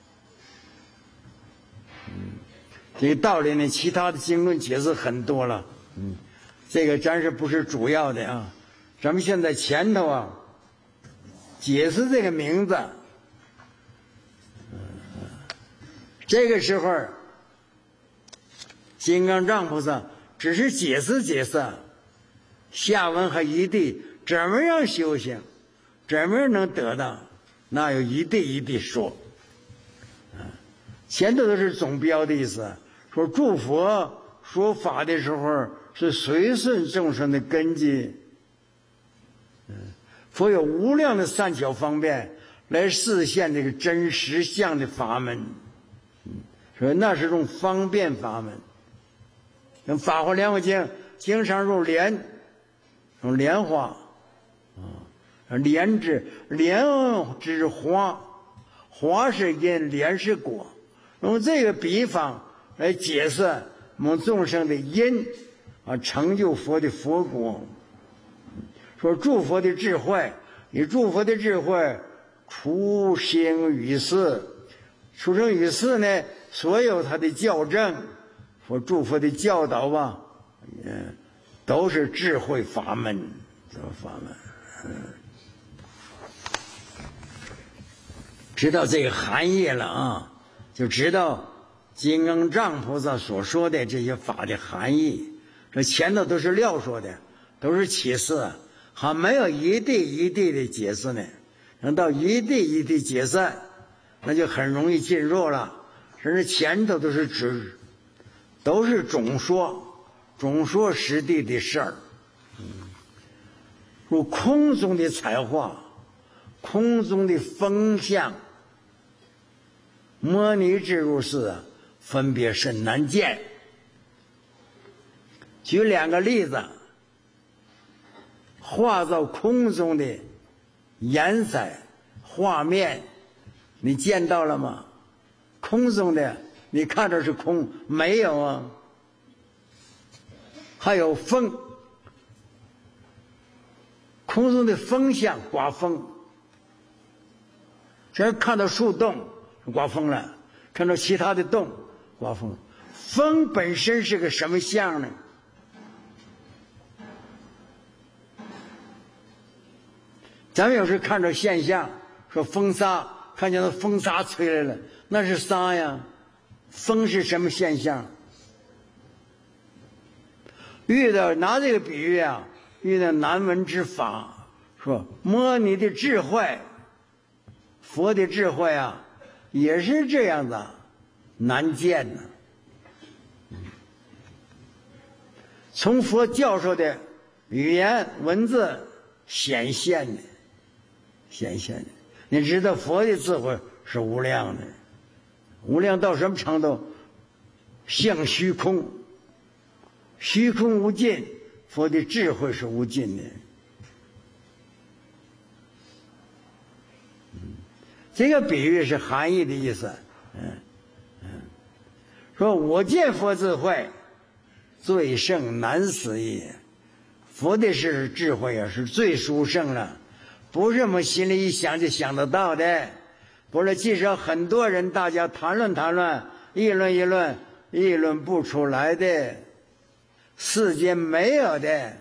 这个道理呢，其他的经论解释很多了，这个暂时不是主要的啊。咱们现在前头啊，解释这个名字，这个时候金刚藏菩萨只是解释下文和一地怎么样修行，怎么样能得到。 哪有一地一地说？前头都是总标的意思，说诸佛说法的时候是随顺众生的根基。佛有无量的善巧方便来实现这个真实相的法门，所以那是种方便法门。《法华莲华经》经常用莲花莲之花，花是因，莲是果，用这个比方来解释我们众生的因成就佛的佛果。说诸佛的智慧，以诸佛的智慧出生于世，出生于世呢，所有他的教证或诸佛的教导吧，都是智慧法门，知道这个含义了啊，就知道金刚藏菩萨所说的这些法的含义。这前头都是料说的，都是启示，还没有一地一地的解释呢。等到一地一地解释，那就很容易进入了。甚至前头都是总说实地的事儿。如空中的彩画，空中的风象，摩尼之如是，分别甚难见。举两个例子，画到空中的颜色画面，你见到了吗？空中的你看着是空，没有啊。还有风，空中的风象，刮风，只要看到树洞刮风了，看到其他的洞刮风。风本身是个什么象呢？咱们有时看着现象，说风沙，看见那风沙吹来了，那是沙呀。风是什么现象？拿这个比喻啊，遇到难闻之法，说摩尼的智慧，佛的智慧啊，也是这样的，难见呢。从佛教授的语言文字显现的。你知道佛的智慧是无量的，无量到什么程度？像虚空，虚空无尽，佛的智慧是无尽的。这个比喻是含义的意思。说我见佛智慧，最胜难思议。佛的是智慧啊，是最殊胜了。不是我们心里一想就想得到的，不是即使很多人大家谈论议论不出来的，世间没有的。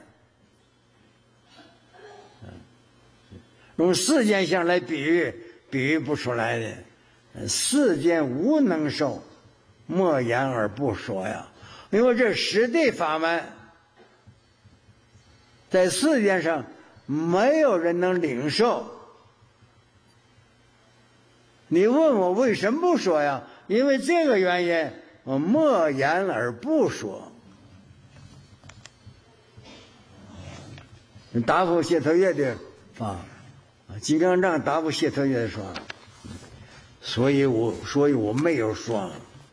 用世间相来比喻不出来的，世间无能受，莫言而不说呀。因为这实地法门在世间上没有人能领受。你问我为什么不说呀？因为这个原因，我默言而不说。答复谢特越的金刚藏答复谢特越说，所以我没有说。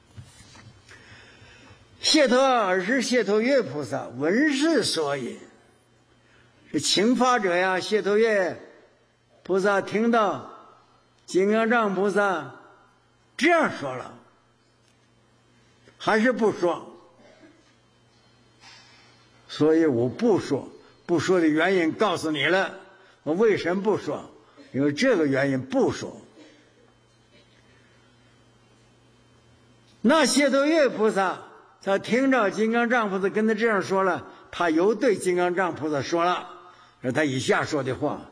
谢特越菩萨闻是所以。这请法者呀，谢特越菩萨听到金刚藏菩萨这样说了，还是不说，所以我不说。不说的原因告诉你了，我为什么不说？因为这个原因不说。那谢特越菩萨他听着金刚藏菩萨跟他这样说了，他又对金刚藏菩萨说了他以下说的话。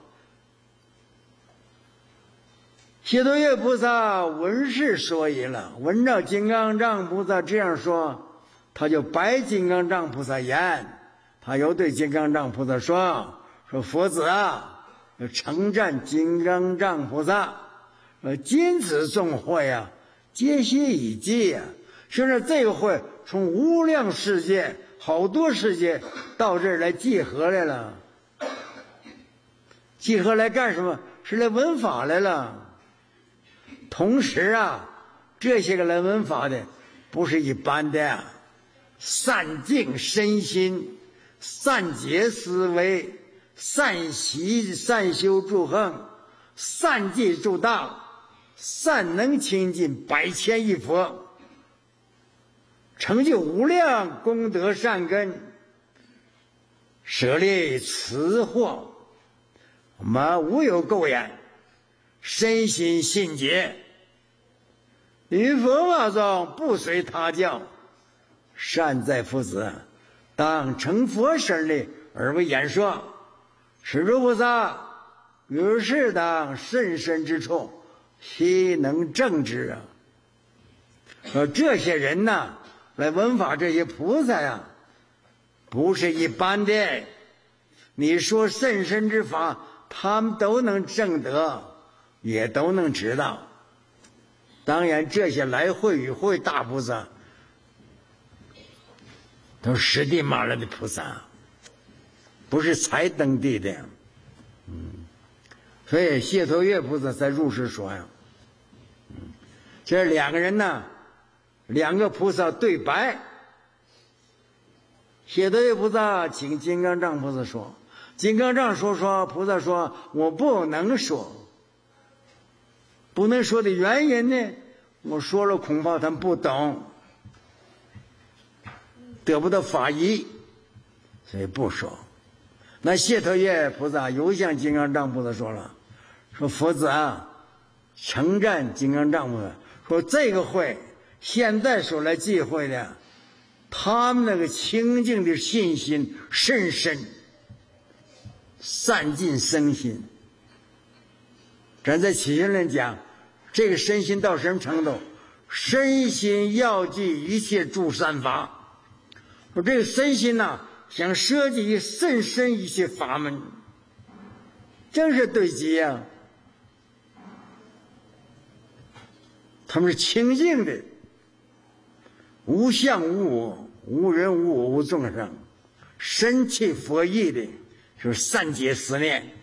谢特越菩萨闻是所以了，闻着金刚藏菩萨这样说，他就白金刚藏菩萨言，他又对金刚藏菩萨说佛子啊，称赞金刚藏菩萨金子众会啊，皆悉已济啊。甚至这个会从无量世界、好多世界到这儿来集合来了。集合来干什么？是来闻法来了。同时啊，这些个来闻法的不是一般的啊，善净身心，善解思维，善习善修诸行，善记诸道，善能亲近百千亿佛，成就无量功德善根，舍利此惑，我们无有垢眼，身心信解，于佛法中不随他教。善哉夫子，当成佛身力而为演说。是诸菩萨于适当甚深之处，悉能正之啊。说这些人呢，来闻法，这些菩萨呀，不是一般的。你说甚深之法，他们都能证得，也都能知道。当然，这些来会与会大菩萨，都是实地马来的菩萨，不是才登地的。所以解脱月菩萨才入世说呀，这两个人呢，两个菩萨对白。解脱月菩萨请金刚藏菩萨说，金刚藏说，菩萨说我不能说。不能说的原因呢，我说了恐怕他们不懂，得不到法益，所以不说。那解脱月菩萨又向金刚藏菩萨说了，说佛子啊，称赞金刚藏菩萨，说这个会现在所来聚会的，他们那个清净的信心甚深，善尽身心。咱在起心论讲，这个身心到什么程度？身心要具一切诸善法。说这个身心呢，想设计甚深一些法门，正是对极呀。他们是清净的，无相无我，无人无我无众生，深切佛意的，就是善解思念，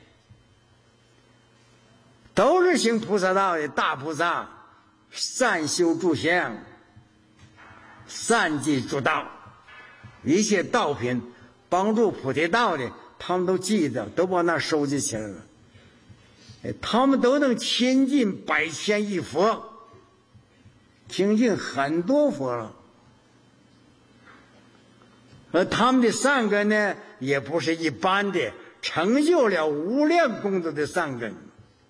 都是行菩萨道的大菩萨，善修诸行，善记诸道，一切道品帮助菩提道的，他们都记得，都把那收集起来了。他们都能亲近百千亿佛，亲近很多佛了。而他们的善根呢，也不是一般的，成就了无量功德的善根，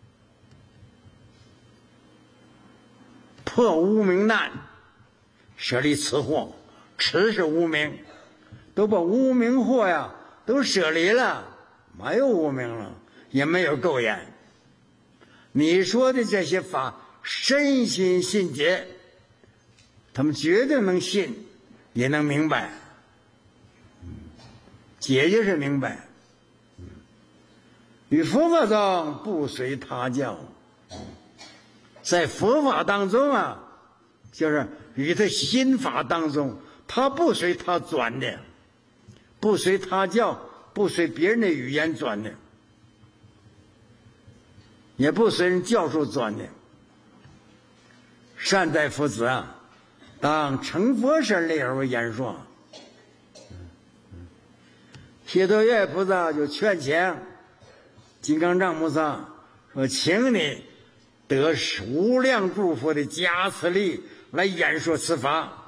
破无明难，舍离此惑。痴是无明，都把无明惑呀都舍离了，没有无明了，也没有垢眼。你说的这些法，身心信解，他们绝对能信，也能明白。解就是明白，与佛法中不随他教，在佛法当中啊，就是与他心法当中，他不随他转的，不随他教，不随别人的语言转的，也不随人教授转的。善哉夫子啊，当成佛身力而为演说。解脱月菩萨就劝请金刚藏菩萨说，请你得无量诸佛的加持力来演说此法。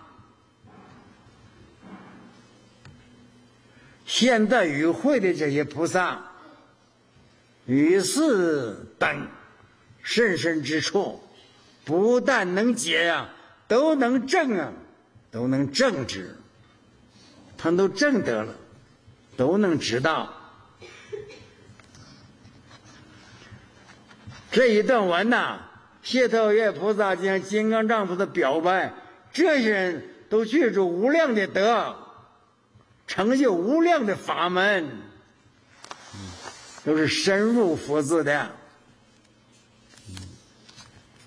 现在与会的这些菩萨，于是等甚深之处，不但能解啊，都能证啊，都能证之，他们都证得了，都能知道。这一段文呐，解脱月菩萨向金刚藏菩萨表白，这些人都具足无量的德，成就无量的法门，都是深入佛智的。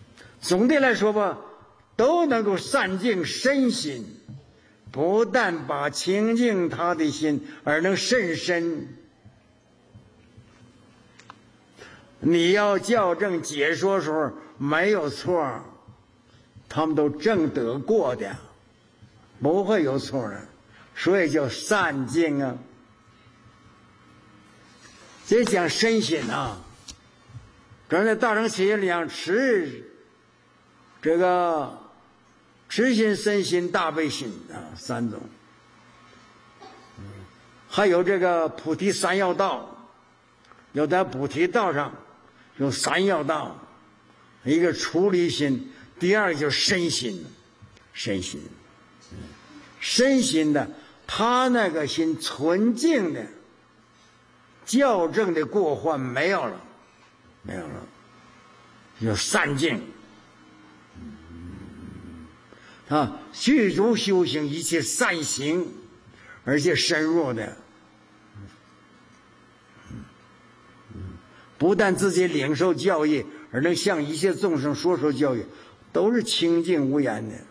总的来说吧，都能够散净身心，不但把清净他的心，而能甚深。你要校正解说时候没有错，他们都正得过的，不会有错的，所以叫散净啊。这讲身心啊，刚才大乘起义里讲持心、身心、大悲心啊三种，还有这个菩提三要道，要在菩提道上有三要道，一个出离心，第二个就是身心，身心的他那个心纯净的。校正的过患没有了，就散净啊！具足修行一切善行，而且深入的，不但自己领受教义，而能向一切众生说出教义，都是清净无言的。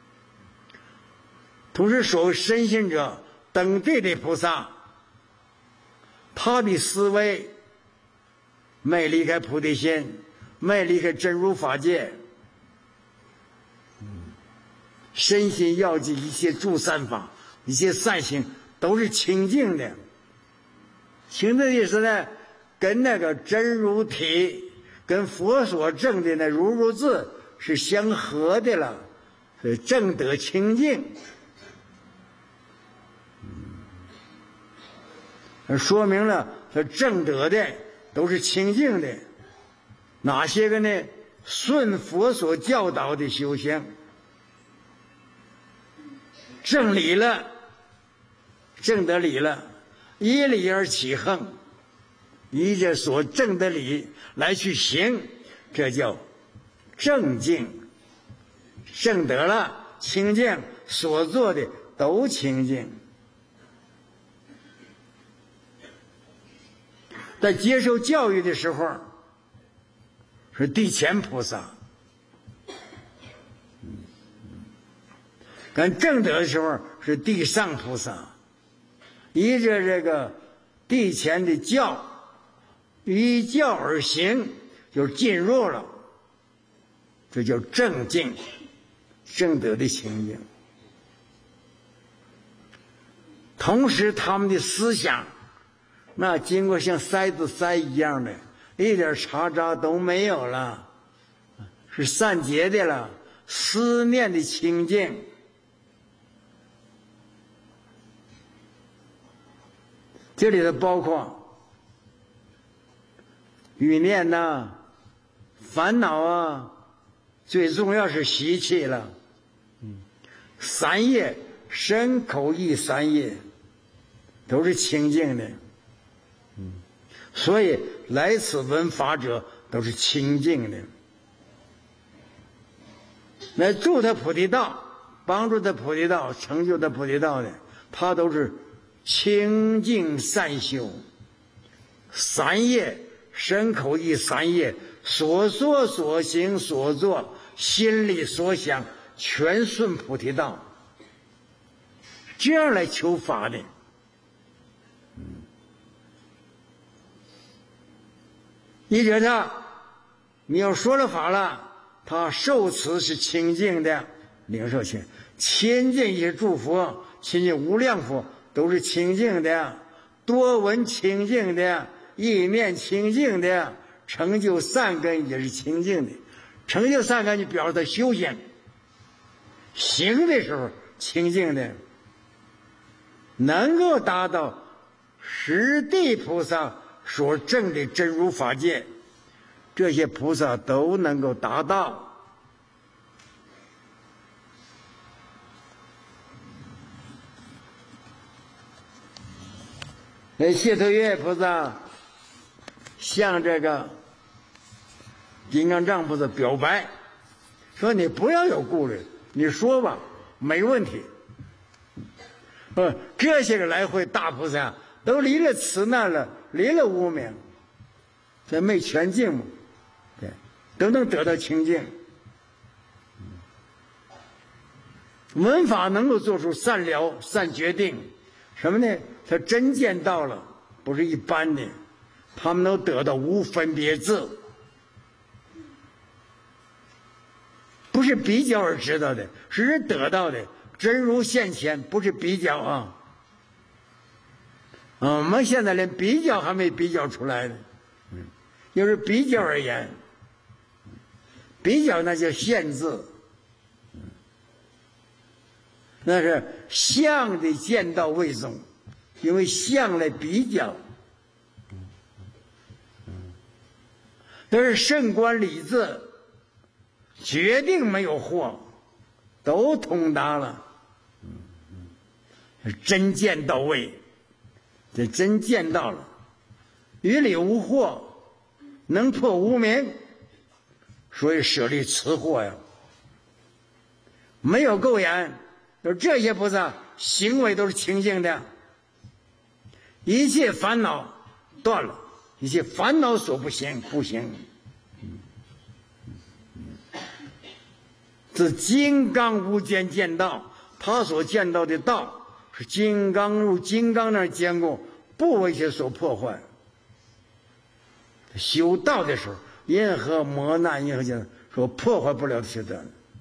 同时，所谓身心者，等对的菩萨。他的思维没离开菩提心，没离开真如法界，身心要记一切诸善法，一切善行都是清净的。清净的意思呢，跟那个真如体，跟佛所证的那如如字是相合的了，所以正得清净。说明了他正得的都是清净的，哪些个呢？顺佛所教导的修行，正理了，正得理了，依理而起行，依着所正的理来去行，这叫正净。正得了清净，所做的都清净。在接受教育的时候，是地前菩萨；跟正德的时候是地上菩萨。依着这个地前的教，依教而行，就进入了，这叫正净，正德的清净。同时，他们的思想。那经过像筛子筛一样的，一点渣渣都没有了，是散结的了，思念的清净。这里头包括欲念呐、烦恼啊，最重要是习气了。三业，身口意三业都是清净的。所以来此闻法者都是清净的，来助他菩提道，帮助他菩提道，成就他菩提道的，他都是清净善修。三业，身口意三业，所说所行所做，心里所想，全顺菩提道，这样来求法的。你觉得你要说了法了，他受持是清净的，领受清，亲近一些诸佛，亲近无量佛，都是清净的，多闻清净的，意念清净的，成就善根也是清净的。成就善根就表示他修行，行的时候清净的，能够达到十地菩萨所证的真如法界，这些菩萨都能够达到。解脱月菩萨向这个金刚藏菩萨表白，说你不要有顾虑，你说吧，没问题。这些个来回大菩萨都离了此难了，离了无明，这没全净嘛，对，都能得到清净。 闻法能够做出善了、善决定，什么呢？他真见到了，不是一般的，他们都得到无分别智，不是比较而知道的，是人得到的，真如现前，不是比较啊。我们现在连比较还没比较出来呢，就是比较而言，比较那叫限制，那是相的见到为宗，因为相来比较，但是圣观理智决定没有惑，都通达了，真见到位，这真见到了，于理无惑，能破无明，所以舍离此惑呀。没有垢眼，这些菩萨行为都是清净的，一切烦恼断了，一切烦恼所不行。这金刚无间见道，他所见到的道是金刚入金刚那儿见过，不为其所破坏。修道的时候，任何磨难，任何说破坏不了这些的。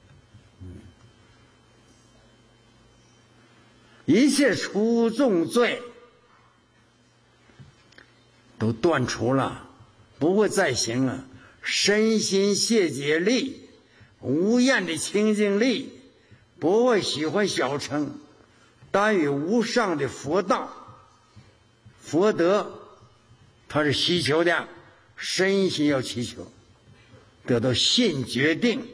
一切除重罪都断除了，不会再行了。身心谢解力，无厌的清净力，不会喜欢小乘，但与无上的佛道、佛德，他是祈求的，身心要祈求，得到信决定。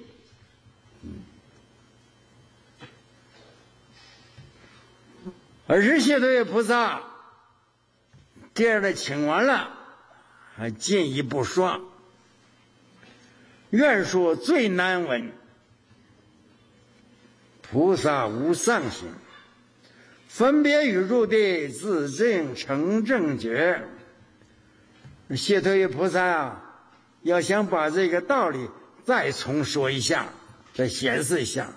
而是谢陀耶菩萨这样的请完了，还进一步说：愿说最难闻，菩萨无上行，分别与入地，自证成正觉。谢陀耶菩萨啊，要想把这个道理再重说一下，再显示一下，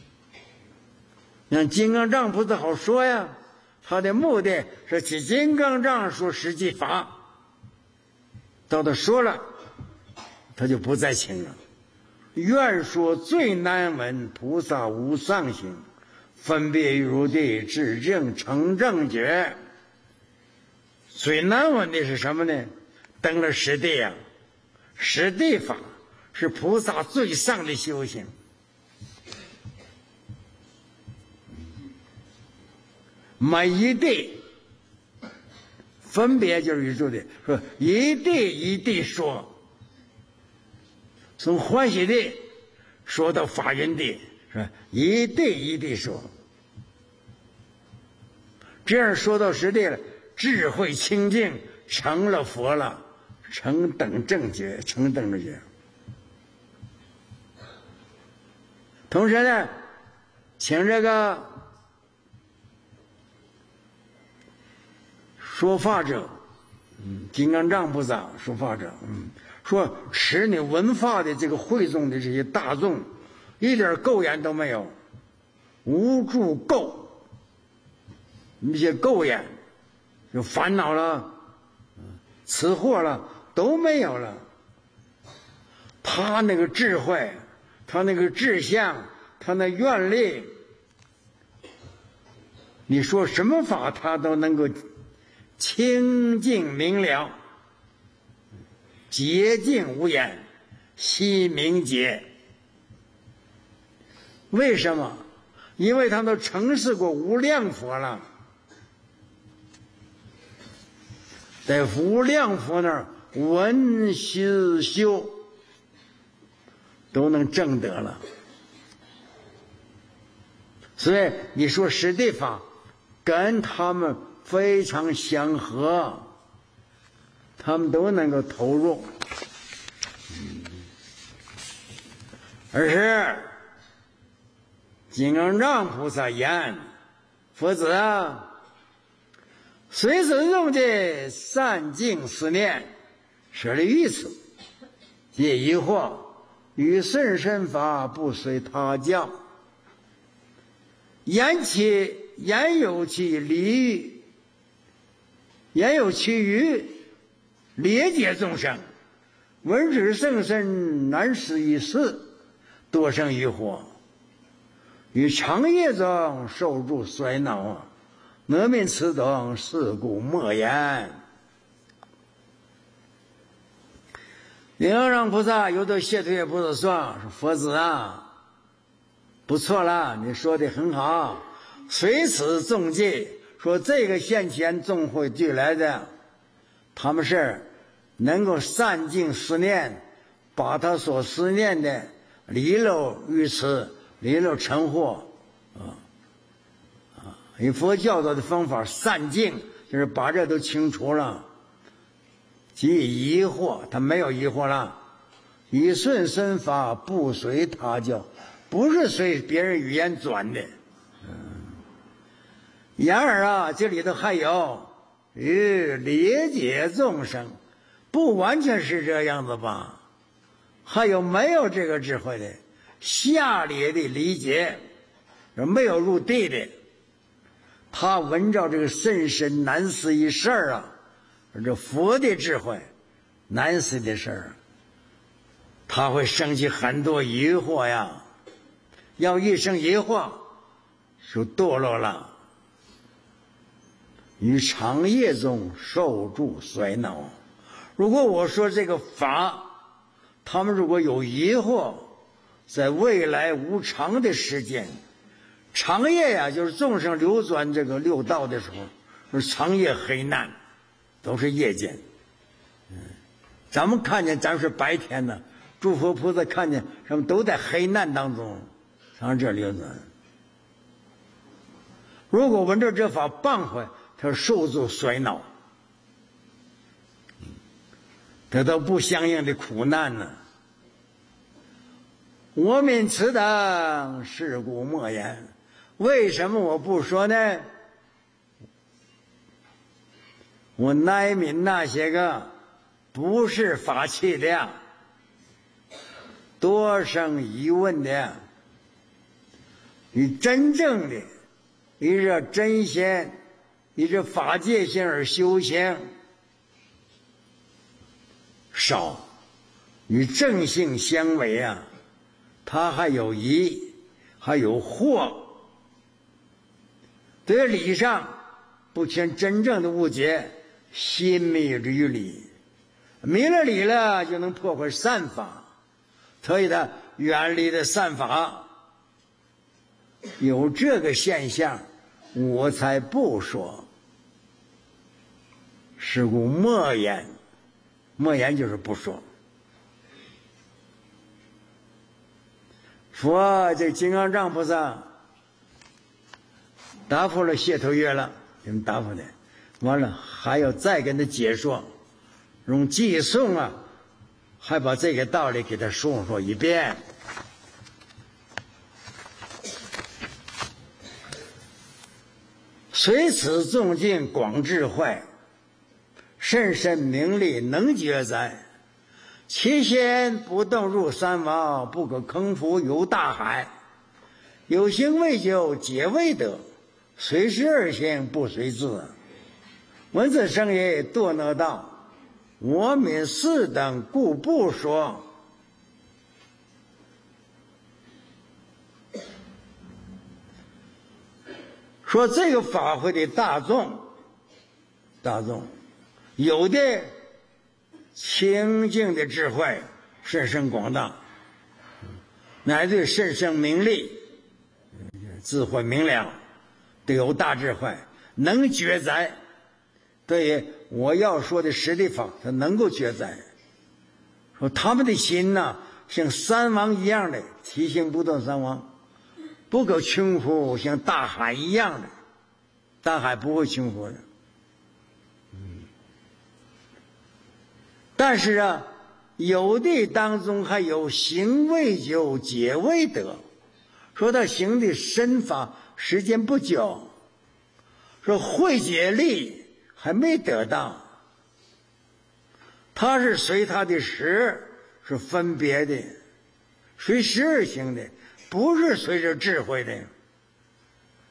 让金刚藏菩萨好说呀。他的目的是起金刚藏说实际法，到他说了，他就不再请了。愿说最难闻，菩萨无上行，分别入地，自证成正觉。最难闻的是什么呢？登了实地啊，实地法是菩萨最上的修行。每一地分别就是宇宙的，说一地一地说，从欢喜地说到法云地，是吧？一地一地说，这样说到实地了，智慧清净，成了佛了，成等正觉，成等正觉。同时呢，请这个说法者，金刚藏菩萨说法者，说使你闻法的这个会众的这些大众，一点垢眼都没有，无助垢，一些垢眼，就烦恼了，此惑了都没有了。他那个智慧，他那个志向，他那愿力，你说什么法他都能够清净明了，洁净无眼，悉明洁。为什么？因为他都承事过无量佛了，在无量佛那儿闻思修都能证得了。所以你说实地法跟他们非常相合，他们都能够投入。而是金刚藏菩萨言：佛子啊，随时用的善净思念，舍离于此，皆疑惑，与甚深法不随他教。 言有其理，言有其余，理解众生。闻之圣身，难思一事，多生疑惑。于长夜中受诸衰恼，能明此等，是故莫言。灵让菩萨有的谢退菩萨说：“佛子啊，不错了，你说的很好。随此众戒，说这个现前众会俱来的，他们是能够善尽思念，把他所思念的离漏于此，离漏成惑以佛教导的方法善尽，就是把这都清除了。即疑惑，他没有疑惑了，以顺身法，不随他教，不是随别人语言转的。然而啊，这里头还有理解众生，不完全是这样子吧？还有没有这个智慧的下列的理解，没有入地的，他闻着这个甚深难思一事啊，这佛的智慧难思的事儿，他会生起很多疑惑呀。要一生疑惑，就堕落了。于长夜中受诸衰恼。如果我说这个法，他们如果有疑惑，在未来无常的时间，长夜呀，就是众生流转这个六道的时候，是长夜黑暗，都是夜间。咱们看见咱是白天呢，诸佛菩萨看见他们都在黑暗当中，上这流转。如果闻着这法谤毁，他受诸衰恼，得到不相应的苦难呢。我们此等是故莫言。为什么我不说呢？我乃悯那些个不是法器的，多生疑问的，以真正的以这真心，以这法界性而修行少，与正性相违啊，他还有疑，还有惑，对理上不全真正的误解，心迷于理，迷了理了就能破坏善法，所以呢，远离的善法。有这个现象，我才不说。是故莫言，莫言就是不说。佛这金刚藏菩萨答复了谢头月了，你们答复的，完了还要再跟他解说，用寄送啊，还把这个道理给他说一遍。随此众尽广智慧，甚深明理，能觉哉。其先不动入三王，不可坑夫游大海。有行未就，皆未得。随时而行，不随自。文字生也，堕那道。我悯四等，故不说。说这个法会的大众，有的清净的智慧，甚深广大，乃至甚深明利，智慧明了，都有大智慧，能觉哉。对于我要说的实地法，他能够觉哉。说他们的心呢，像三王一样的提心不动，三王不可轻浮，像大海一样的，大海不会轻浮的。但是啊，有的当中还有行未就，解未得。说他行的身法时间不久，说慧解力还没得到，他是随他的识是分别的，随识而行的，不是随着智慧的。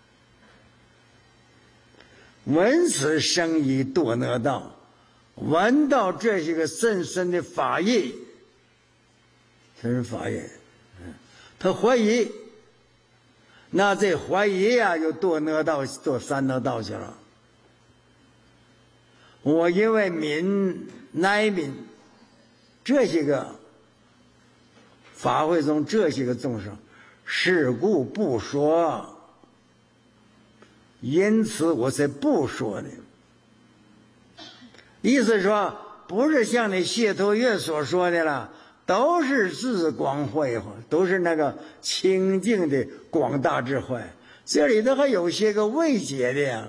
闻此声已堕那道，闻到这些个深深的法义，这是法义。他怀疑，那这怀疑呀，就堕那道，堕三那道去了。我因为悯乃悯这些个法会中这些个众生，是故不说，因此我才不说的。意思说，不是像那谢头月所说的了，都是智光慧，都是那个清净的广大智慧，这里头还有些个未解的呀。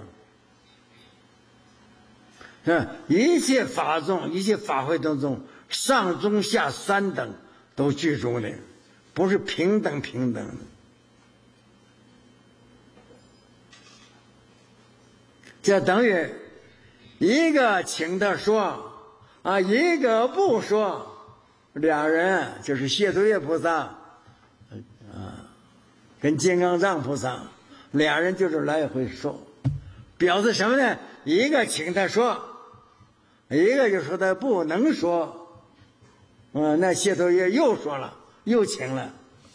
一切法中，一切法会当中，上中下三等都居中的，不是平等的。这等于一个请他说啊，一个不说，俩人就是谢头月菩萨跟金刚藏菩萨，俩人就是来回说，表示什么呢？一个请他说，一个就说他不能说。那谢头月又说了，又请了，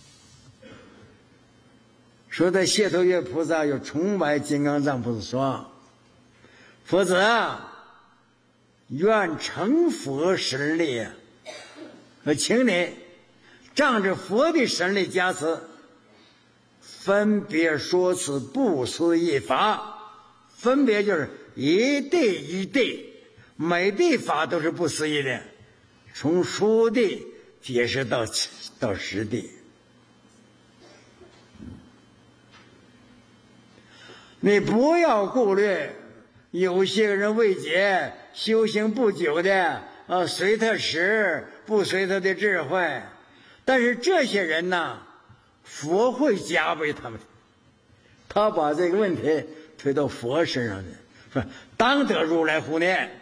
说的谢头月菩萨又崇拜金刚藏菩萨说，佛子愿成佛神力，请你仗着佛的神力加持，分别说此不思议法。分别就是一地一地，每地法都是不思议的，从初地解释到实地。你不要顾虑有些人未解，修行不久的随他时，不随他的智慧。但是这些人呢，佛会加倍他们，他把这个问题推到佛身上的，说当得如来护念。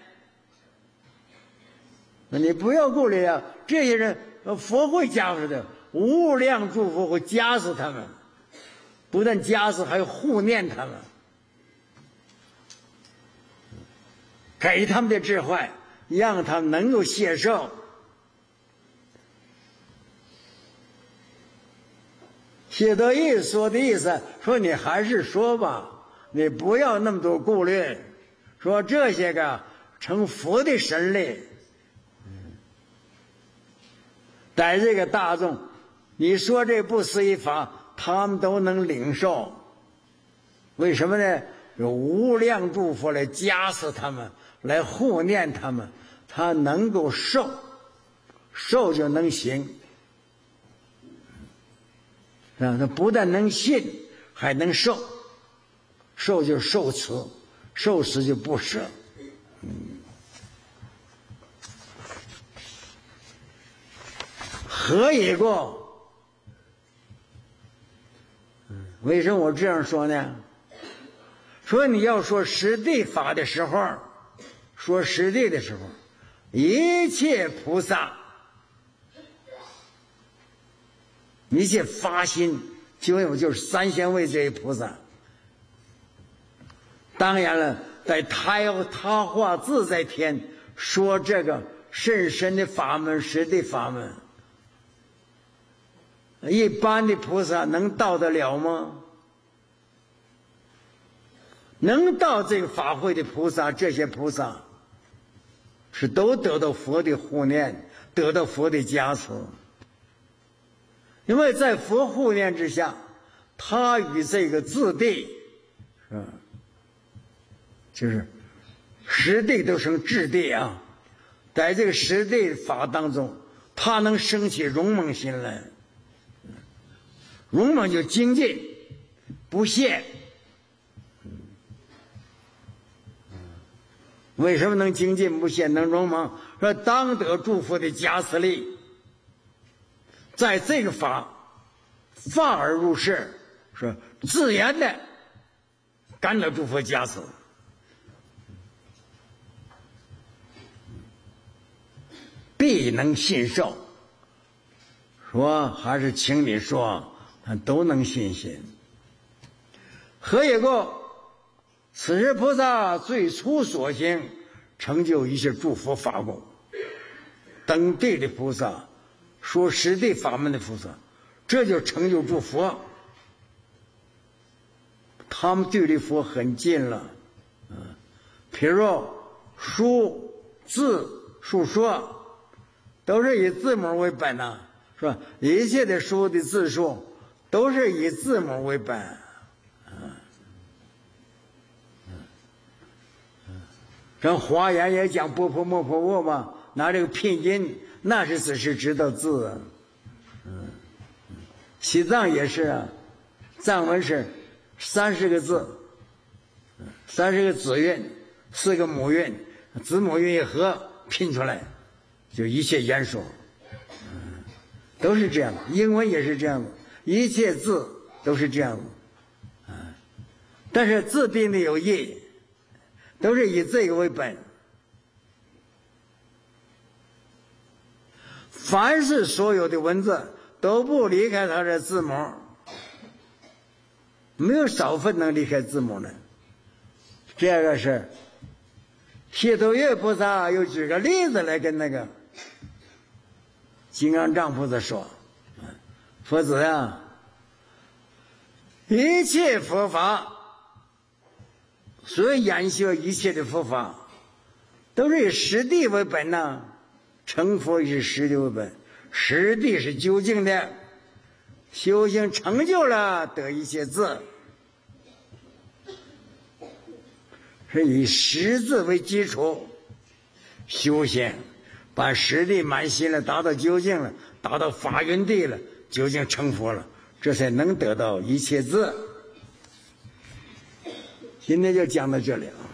那你不要顾虑啊，这些人佛会加持的，无量诸佛会加持他们，不但加持，还护念他们，给他们的智慧，让他们能够接受。谢德义说的意思，说你还是说吧，你不要那么多顾虑，说这些个成佛的神力，在这个大众，你说这不思议法，他们都能领受。为什么呢？有无量诸佛来加持他们，来护念他们，他能够受，受就能行。他不但能信，还能受，受就受持，受持就不舍。何以故？为什么我这样说呢？说你要说实地法的时候，说实地的时候，一切菩萨，一切发心，就是三贤位这些菩萨。当然了，在他化自在天说这个甚深的法门，实地法门，一般的菩萨能到得了吗？能到这个法会的菩萨，这些菩萨是都得到佛的护念，得到佛的加持。因为在佛护念之下，他与这个自地，就是实地都成智地啊，在这个实地法当中，他能升起勇猛心来。勇猛就精进不懈。为什么能精进不懈，能勇猛？说当得诸佛的加持力，在这个法而入世，说自然的感到诸佛加持，必能信受。说还是请你说，都能信。何以故？ 此时菩萨最初所行，成就一切诸佛法功。登地的菩萨，说实地法门的菩萨，这就成就诸佛。他们对离佛很近了。比如说书、字、述说，都是以字母为本呐，是吧？一切的书的字数都是以字母为本。这华严也讲波婆摩婆诃嘛，拿这个拼音，那是只是知道字啊。西藏也是啊，藏文是30个字，30个子韵，4个母韵，子母韵一合拼出来，就一切言说，都是这样的。英文也是这样的，一切字都是这样的。但是字并没有义，都是以这个为本。凡是所有的文字都不离开它的字母，没有少分能离开字母的。这个是悉陀月菩萨又举个例子来跟那个金刚藏菩萨说：佛子啊，一切佛法，所以研修一切的佛法都是以实地为本呐。成佛是实地为本，实地是究竟的，修行成就了得一切字，是以实字为基础修行，把实地满心了，达到究竟了，达到法云地了，究竟成佛了，这才能得到一切字。今天就讲到这里了。